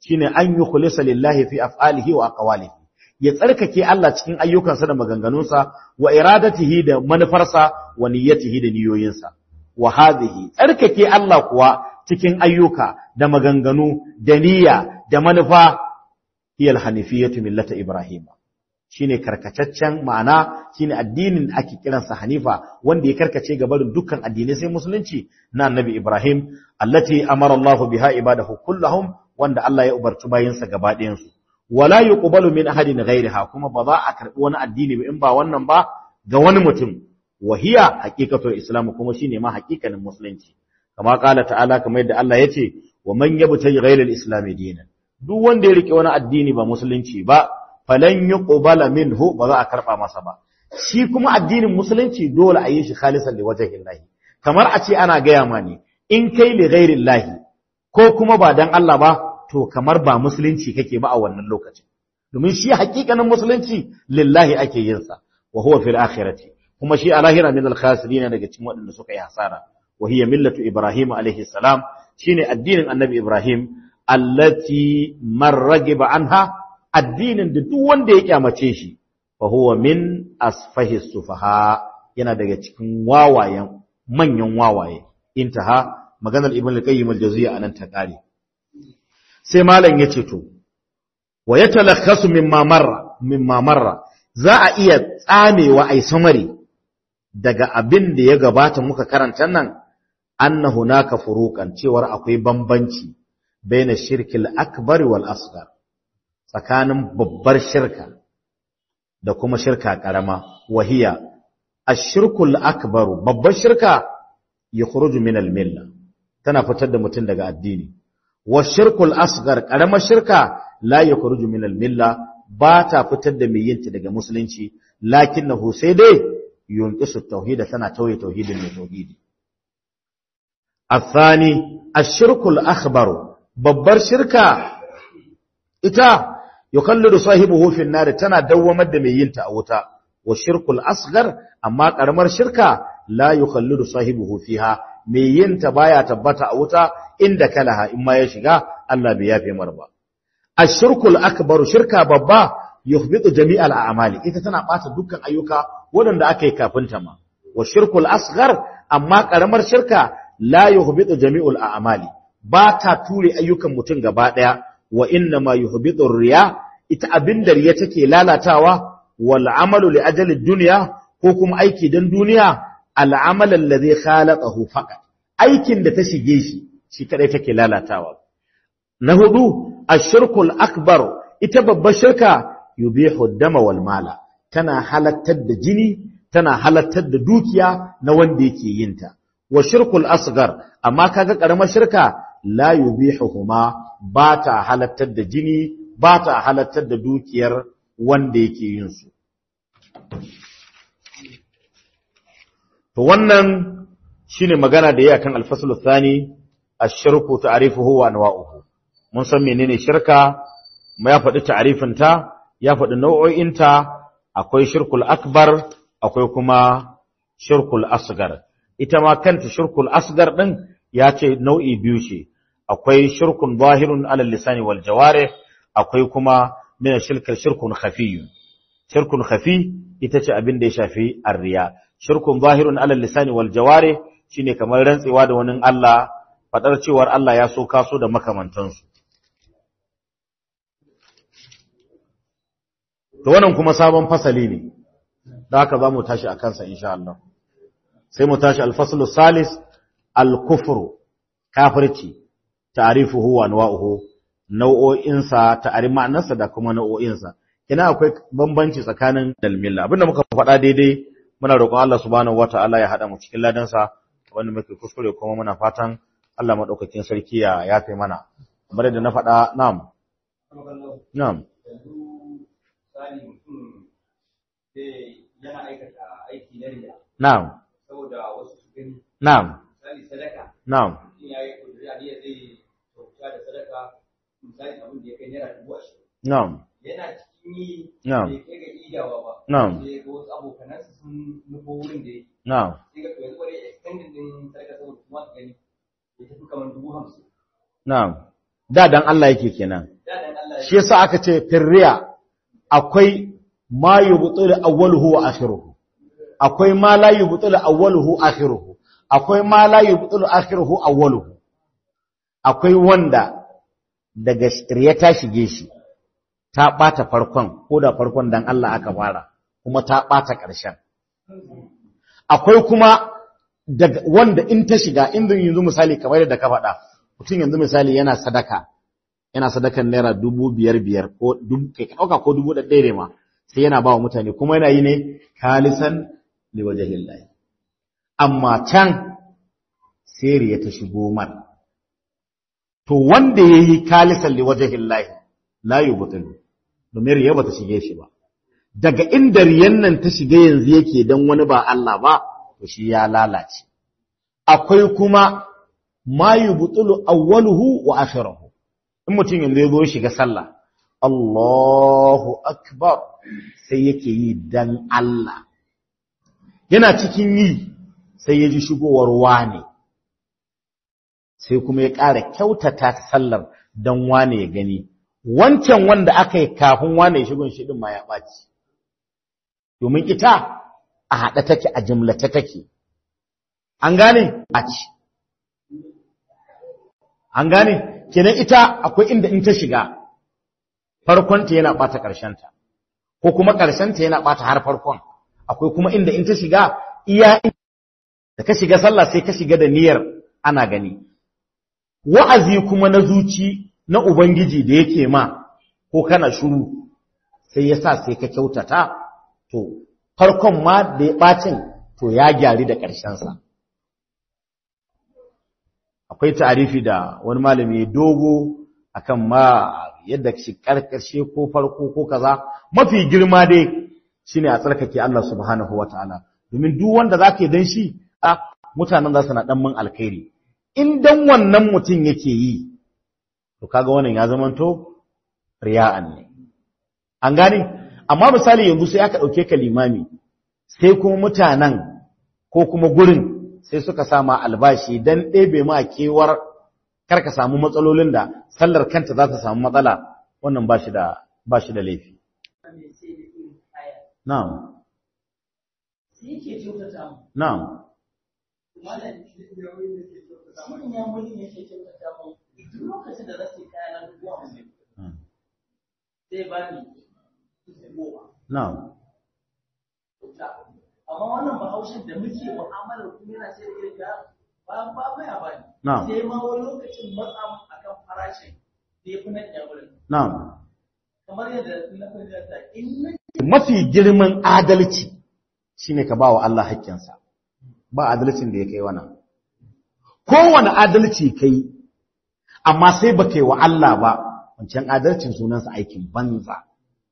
shine an yukhlisa lillahi fi af'alihi wa aqwalihi, ya tsarkake Allah cikin ayyukansa da maganganunsa, wa iradatihi da manufarsa, wa niyyatihi da niyoyinsa. Wa hadhihi, tsarkake Allah kuwa cikin ayyuka da maganganu da niyya da manufa, hiya al-hanifiyatu millata Ibrahim, shine karkataccen ma'ana, shine addinin da ake kiransa hanifa, wanda ya karkace ga barin dukkan addinai sai musulunci na annabi Ibrahim, allati amara Allahu biha ibadahu kullahum, wanda Allah ya ubarci bayinsa gaba ɗayan su. Wala yuqbalu min ahadin ghayriha, kuma ba za a karbi wani addini ba in ba wannan ba ga wani mutum. Wa hiya haqiqatul islam, kuma shine ma haqiqanin musulunci. Kama qala ta'ala, kamar yadda Allah yace, wa man yabtaji ghayra al-islam dinan, duk wanda ya rike wani addini ba musulunci ba, falan yuqbala minhu, ba za a karba masa ba. Shi kuma addinin musulunci dole a yi shi khalisan li wajhillahi, kamar a ce ana gaya ma ne in kai li ghairillahi ko kuma ba dan Allah ba, to kamar ba musulunci kake ba a wannan lokacin, domin shi hakikanin musulunci lillahi ake yin sa, wa huwa fil akhirati, kuma shi a lahira min al khasirin, daga cikin waɗanda suka yi hasara. Wa hiya millatu Ibrahim alaihi salam, shine addinin annabi Ibrahim, allati man ragiba anha, addinin da duk wanda ya kyamace shi, fa huwa min asfahi sufaha, yana daga cikin wawayen manyan wawaye. Intaha maganar Ibn al-Qayyim al-Jawziyya anan ta kare. Sai malam yace to, wa yatalakhasu mimma marra mimma marra, za a iya tsamewa ai samari daga abin da ya gabata muka karanta nan, anna hunaka furuqan, cewar akwai bambanci baina shirkil akbar wal asghar, tsakanin babbar shirka da kuma shirka karama. Wahiya ashirkul akbar, babbar shirka yakhruju min al-milla, tana fitar da mutum daga addini. Wa shirkul asghar, karamar shirka la yakhruju min al-milla, ba ta fitar da mai yinta daga musulunci, lakinnahu sai dai yunqisu tauhid, tana tauye tauhidin mai tauhidi. الثاني الشرك الأكبر, babbar shirka ita yukallidu sahibihi fi an-nar, tana dawwamar da mai yinta a wuta. Wa shirkul asghar, amma karamar shirka la yukallidu sahibihi fiha, mai yinta baya tabbata a wuta inda kalaha, in ma ya shiga Allah bai yafe mar ba. Ash-shirkul akbar, shirka babba, yuhbitu jami'al a'mali, ita tana bata dukkan ayyuka waɗanda aka yi kafin ta ma. Wa shirkul asghar, amma karamar shirka la yuhbitu jami'ul a'mali, ba ta ture ayyukan mutum gaba daya. Wa inna ma yuhbitu riya, ita abin da riya take lalatawa. Wal amalu li ajali dunya, ko kuma aiki dan duniya. Al amal alladhi khalaqahu faqat, aikin da ta shige shi shi kadai take lalatawa. Na hudu ashirkul akbar, ita babbar shirka yubihu dama wal mala, tana halattar da jini, tana halattar da dukiya na wanda yake yinta. Wa shirkul asghar, amma kaga karamar shirka la yubihuhuma, ba ta halattar da jini, ba ta halattar da dukiyar wanda yake yin su. To wannan shine magana da yake kan al-faslu thani, ash-shirku ta'rifuhu wa anwa'uhu. Mun san menene shirka, mu ya faɗi ta'rifin ta, ya faɗi nau'o'in ta, akwai shirkul akbar, akwai kuma shirkul asghar. Ita ma kanta shirkul asgar din ya ce nau'i biyu ce, akwai shirkun zahirun alal lisani wal jawarih, akwai kuma min shirkar shirkun khafi. Shirkun khafi ita ce abin da ya shafi arriya. Shirkun zahirun alal lisani wal jawarih shine kamar rantsewa da wani Allah, fadar cewar Allah ya so kaso da makamantansu. To wannan kuma sabon fasali ne, da haka za mu tashi a kansa insha Allah. Sai mu tashi al-faslu salis, al-kufru, kafirci, ta'rifuhu wa anwa'uhu, nau'o'insa, ta'arif ma'anarsa da kuma nau'o'insa. Kina akwai bambanci tsakanin dalmilla. Abinda muka faɗa daidai, muna roƙon Allah subhanahu wata'ala ya hada mu cikin ladansa, wanda muke kuskure kuma muna fatan Allah madaukakin sarki ya yafe mana. Kamar yadda na faɗa, na'am. Na'am. Yana aikata aiki na riya. Na'am. Saboda wasu su gani. Na'am. Misali sadaka. Na'am. Mutum ya yi kudura ne zai kyauta da sadaka, misali abin da ya kai naira dubu ashirin. Na'am. Yana cikin yi Na'am. bai kai ga iyawa ba. Na'am. Sai ga wasu abokanansa sun nufo wurin da yake. Na'am. Sai ga to yanzu bari extending din sadaka saboda kuma su gani ya tafi kamar dubu hamsin. Na'am. Da dan Allah yake kenan. shi yasa aka ce firriya akwai ma yubtilu awwaluhu wa akhiruhu, akwai ma la yubtilu awwaluhu akhiruhu, akwai ma la yubtilu akhiruhu awwaluhu. Akwai wanda daga riya ta shige shi ta bata farkon, ko da farkon dan Allah aka fara, kuma ta bata ƙarshen. Akwai kuma daga wanda in ta shiga, in yanzu misali kamar da ka faɗa, mutum yanzu misali yana sadaka yana sadakan naira dubu biyar biyar ko dubu kai ɗauka ko dubu ɗaya ne ma, sai yana ba wa mutane, kuma yana yi ne khalisan li wajhillahi. Amma can sai riya ta shigo man, to wanda yayi khalisan li wajhillahi la yubtilu, domin riya ba ta shige shi ba. Daga inda riyan nan ta shiga yanzu yake dan wani ba Allah ba, to shi ya lalace. Akwai kuma ma yubtilu awwaluhu wa akhiruhu. In mutum yanzu ya zo shiga sallah, Allahu akbar, sai yake yi dan Allah. Yana cikin yi sai ya ji shigowar wane, sai kuma ya ƙara kyautata sallar dan wane ya gani. Wancan wanda aka yi kafin wane ya shigon shi din ma ya ɓaci. Domin ita a haɗe take, a jimlata take. An gane? Ɓaci. An gane? Kenan ita akwai inda in ta shiga, farkonta yana ɓata ƙarshenta, ko kuma ƙarshenta yana ɓata har farkon. Akwai kuma inda in ta shiga, iya da ka shiga sallah sai ka shiga da niyyar ana gani. Wa'azi kuma na zuci na Ubangiji da yake ma, ko kana shuru, sai ya sa sai ka kyautata, to, farkon ma da ya ɓacin, to ya gyari da ƙarshensa. Akwai ta'arifi da wani malami dogo akan ma yadda shi karkashe ko farko ko kaza, mafi girma dai shine a tsarkake Allah subhanahu wataala, domin duk wanda zaka yi dan shi a mutanen za su na dan mun alkhairi. In dan wannan mutum yake yi, to kaga wannan ya zamanto riya'an ne. An gane? Amma misali yanzu sai aka dauke ka limami, sai kuma mutanen ko kuma gurin sai suka sama albashi dan ɗebe ma kewar karka samu matsalolin da sallar kanta za ta samu matsala, wannan ba shi da ba shi da laifi. Na'am. Na'am. Na'am. Amma wannan bahaushen da muke mu'amalar kuma yana sai da irin ka ba ba baya ba ne. Na'am. Sai ma wani lokacin matsa akan farashin da ya fi na ɗaya wurin. Na'am. Kamar yadda na fahimta in na Mafi girman adalci shine ka bawa Allah haƙƙinsa. Ba adalcin da ya kai wannan. Kowane adalci kai, amma sai baka yi wa Allah ba, wancan adalcin sunansa aikin banza.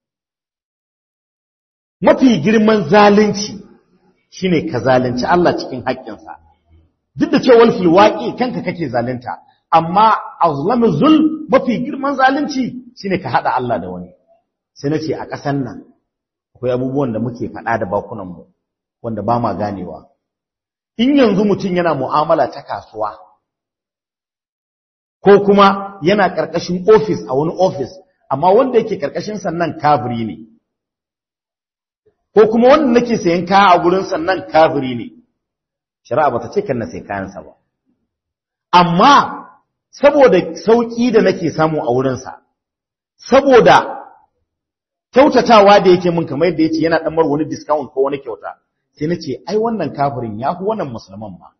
Mafi girman zalunci shine ka zalunci Allah cikin haƙƙinsa. Duk da cewa fil waqi kanka kake zalunta, amma azlamu zul mafi girman zalunci shine ka hada Allah da wani. Sai nace a ƙasan nan akwai abubuwan da muke faɗa da bakunan mu wanda ba ma ganewa. In yanzu mutum yana mu'amala ta kasuwa ko kuma yana ƙarƙashin office a wani office, amma wanda yake ƙarƙashin sannan kafiri ne. Ko kuma wanda nake sayan kaya a gurin sannan kafiri ne, shari'a bata ce kan na sai kayansa ba. Amma saboda sauki da nake samu a wurinsa, saboda kyautatawa da yake min kamar yadda yace yana dan mar wani discount ko wani kyauta, sai nace ai wannan kafirin ya fi wannan musulman ma.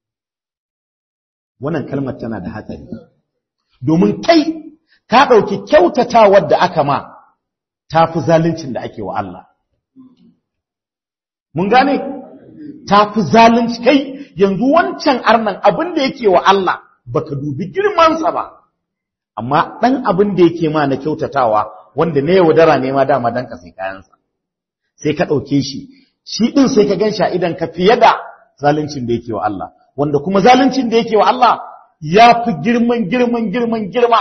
Wannan kalmar tana da hatsari. Domin kai ka dauki kyautatawar da aka ma tafi zaluncin da ake wa Allah. Mun gane? Ta fi zalunci kai yanzu wancan arnan abin da yake wa Allah baka dubi girmansa ba, amma ɗan abin da yake ma na kyautatawa wanda ne yaudara ne ma dama dan ka sai kayansa, sai ka ɗauke shi, shi ɗin sai ka gan sha idan ka fiye da zaluncin da yake wa Allah, wanda kuma zaluncin da yake wa Allah ya fi girman girman girman girma,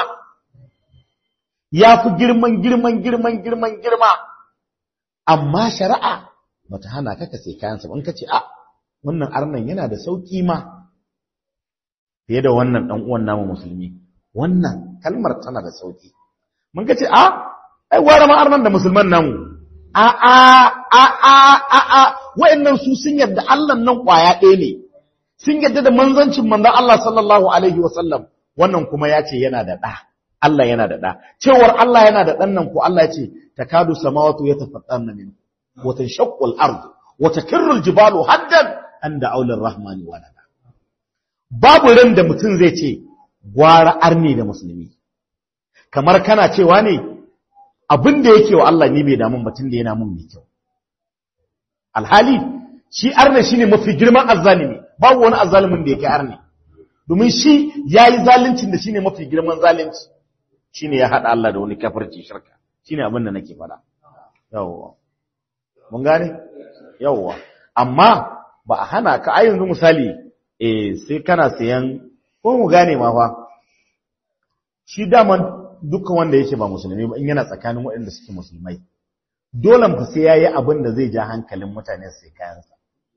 ya fi girman girman girman girman girma, amma shari'a bata hana ka ka sai kayansa ba. In ka ce a wannan arnan yana da sauki ma fiye da wannan dan uwan namu musulmi, wannan kalmar tana da sauki. mun ga ce a ai gwara ma arnan da musulman nan a a a a a a wa'annan su sun yarda Allah nan kwaya ɗaya ne sun yarda da manzancin manzon Allah sallallahu alaihi wasallam wannan kuma ya ce yana da ɗa Allah yana da ɗa cewar Allah yana da ɗan nan ko Allah ya ce takadu samawati yatafattarna min wa tanshaqqu al-ardu wa takirru al-jibalu haddan an da'u lir-rahmani walada babu ran da mutum zai ce gwara arni da musulmi kamar kana cewa ne abin da yake wa Allah ni bai damun batun da yana mun mai kyau alhali shi arne shine mafi girman azzalimi babu wani azzalimin da yake arne domin shi yayi zaluncin da shine mafi girman zalunci shine ya hada Allah da wani kafirci shirka shine abin da nake fada yawwa mun gane yawwa amma ba a hana ka a yanzu misali eh sai kana sayan ko mu gane ma fa shi daman dukkan wanda yake ba musulmi ba in yana tsakanin waɗanda suke musulmai dole fa sai yayi abin da zai ja hankalin mutane sai kayansa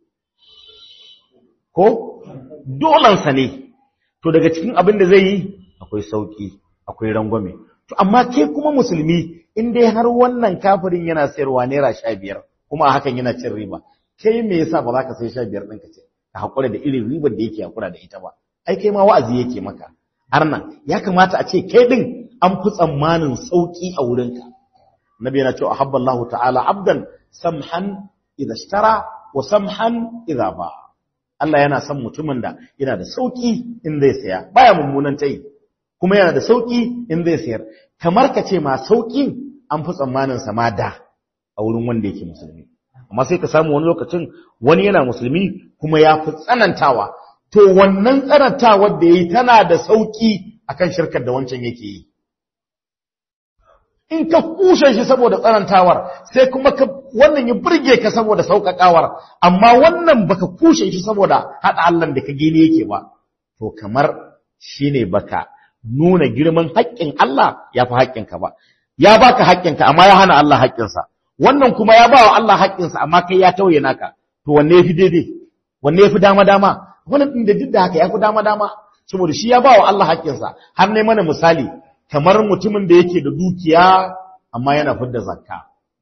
ko dolan sa ne to daga cikin abin da zai yi akwai sauki akwai rangwame to amma ke kuma musulmi in dai har wannan kafirin yana sayarwa naira sha biyar kuma a hakan yana cin riba kai me yasa ba za ka sai sha biyar ɗin ka ce ka hakura da irin ribar da yake hakura da ita ba ai kai ma wa'azi yake maka har nan ya kamata a ce kai din an fi tsammanin sauki a wurinka nabi yana cewa ahabballahu ta'ala abdan samhan idza ishtara wa samhan idza ba Allah yana son mutumin da yana da sauki in zai saya baya mummunan tayi kuma yana da sauki in zai sayar kamar ka ce ma saukin an fi tsammanin sa ma da a wurin wanda yake musulmi amma sai ka samu wani lokacin wani yana musulmi kuma ya fi tsanantawa to wannan tsanantawar da yayi tana da sauki akan shirkar da wancan yake yi in ka kushe shi saboda tsanantawar sai kuma ka wannan ya burge ka saboda sauƙaƙawar amma wannan baka kushe shi saboda hada Allah da ka gani yake ba to kamar shine baka nuna girman haƙƙin Allah yafi haƙƙinka ba ya baka haƙƙinka amma ya hana Allah haƙƙinsa wannan kuma ya bawa Allah haƙƙinsa amma kai ya tauye naka to wanne yafi daidai wanne yafi dama dama wannan din da duk da haka yafi dama dama saboda shi ya bawa Allah haƙƙinsa har ne mana misali kamar mutumin da yake da dukiya amma yana fidda zakka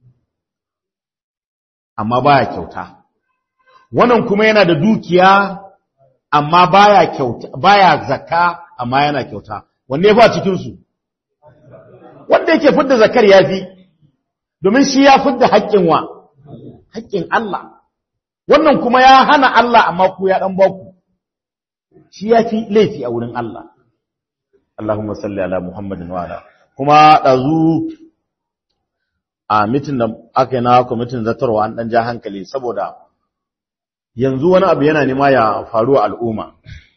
amma baya kyauta wannan kuma yana da dukiya amma baya kyauta baya zakka amma yana kyauta wanne fa cikin su wanda yake fidda zakkar yafi domin shi ya fidda haƙƙin wa haƙƙin Allah wannan kuma ya hana Allah amma ku ya dan baku shi yafi laifi a wurin Allah Allahumma salli ala Muhammadin wa ala kuma dazu a mitin da aka yi na kwamitin zartarwa an dan ja hankali saboda yanzu wani abu yana nema ya faru a al'umma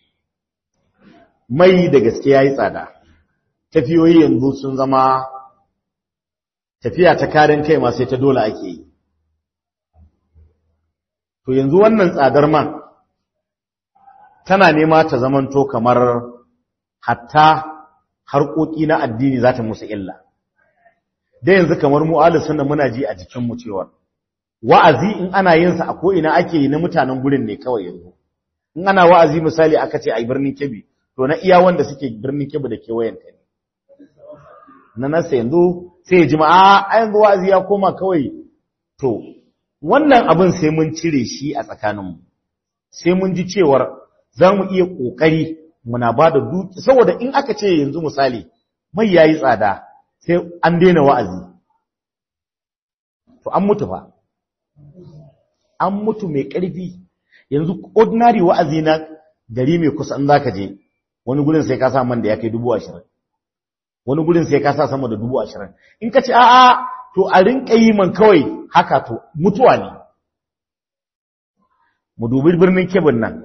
mai da gaske yayi tsada tafiyoyi yanzu sun zama tafiya ta karin kai ma sai ta dole ake yi to yanzu wannan tsadar man tana nema ta zamanto kamar hatta harkoki na addini za ta musu illa da yanzu kamar mu ahlus sunna muna ji a jikin mu cewa wa'azi in ana yin sa a ko ina ake yi na mutanen gurin ne kawai yanzu in ana wa'azi misali aka ce ai birnin Kebbi to na iya wanda suke birnin Kebbi da kewayen ta ne na nasa yanzu sai jima'a a yanzu wa'azi ya koma kawai to wannan abin sai mun cire shi a tsakaninmu sai mun ji cewar za mu iya ƙoƙari muna ba da duki saboda in aka ce yanzu misali mai yayi tsada sai an daina wa'azi to an mutu fa an mutu mai ƙarfi yanzu ordinary wa'azi na gari mai kusa in zaka je wani gurin sai ka sa man da ya kai dubu ashirin wani gurin sai ka sa sama da dubu ashirin in ka ce a'a to a rinka yi man kawai haka to mutuwa ne mu dubi birnin Kebbi nan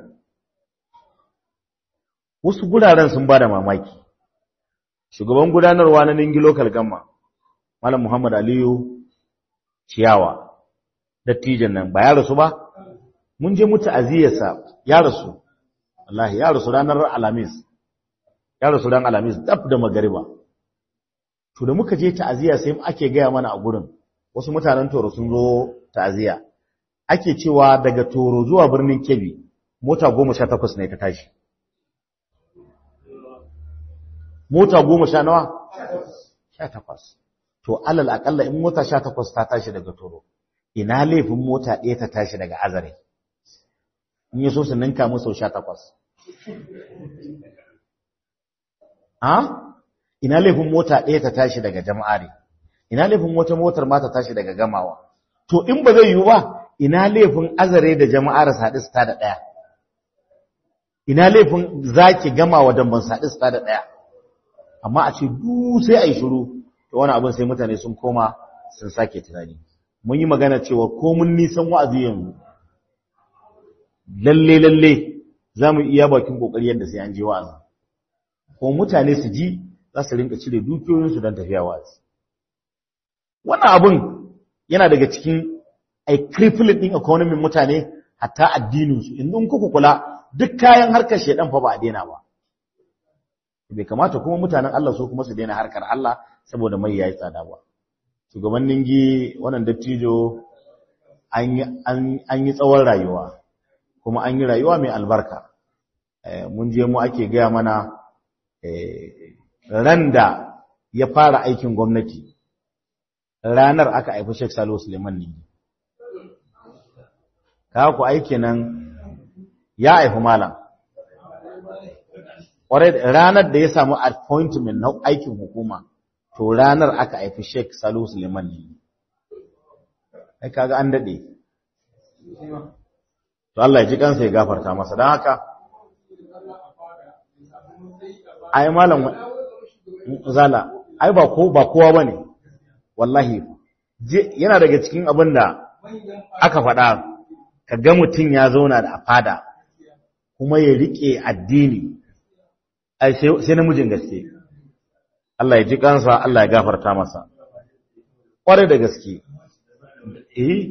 wasu guraren sun bada mamaki shugaban gudanarwa na Ningi Local Gamma Malam Muhammad Aliyu Ciyawa dattijan nan ba ya rasu ba mun je mu ta'aziyarsa ya rasu wallahi ya rasu ranar Alhamis ya rasu ran Alhamis dab da magariba to da muka je ta'aziya sai ake gaya mana a gurin wasu mutanen Toro sun zo ta'aziya ake cewa daga Toro zuwa birnin Kebbi mota goma sha takwas ne ta tashi mota goma sha nawa sha takwas. To alal akalla in mota sha takwas ta tashi daga Toro, ina laifin mota ɗaya ta tashi daga Azare in yi so su ninka musu sha takwas. Ha? Ina laifin mota ɗaya ta tashi daga Jama'are, ina laifin wata motar ma ta tashi daga Gamawa. To in ba zai yiwu ba, ina laifin Azare da Jama'are su haɗu su ta da ɗaya, ina laifin Zaki Gamawa da ban su haɗu su ta da ɗaya. Amma a ce du sai a yi shiru, to wani abin sai mutane sun koma sun sake tunani. Mun yi magana cewa ko mun nisan wa'azi yanzu, lalle lalle za mu iya bakin kokari yadda sai an je wa'azi, ko mutane su ji za su rinka cire dukiyoyinsu don tafiya wa'azi. Wannan abin yana daga cikin ai crippling din economy mutane, hatta addininsu. In kuka kula duk kayan harkar shedan fa ba a daina ba. Bai kamata kuma mutanen Allah so kuma su daina harkar Allah saboda mai yayi tsada ba. Shugabannin gi wannan dattijo an yi an yi tsawon rayuwa, kuma an yi rayuwa mai albarka. Mun je mu ake gaya mana ran da ya fara aikin gwamnati, ranar aka haifi Sheikh Salihu Suleiman ne. Ka ku aiki nan ya haifi malam. Ƙwarai ranar da ya samu appointment na aikin hukuma, to ranar aka haifi Sheikh Salihu Suleiman ne. Ai kaga an dade. To Allah ya ji kansa ya gafarta masa. Dan haka ai malam zala ai ba ko ba kowa bane. Wallahi yana daga cikin abin da aka faɗa, kaga mutun ya zauna da afada kuma ya rike addini, ai sai namijin gaske. Allah ya ji kansa, Allah ya gafarta masa. Kware da gaske. Eh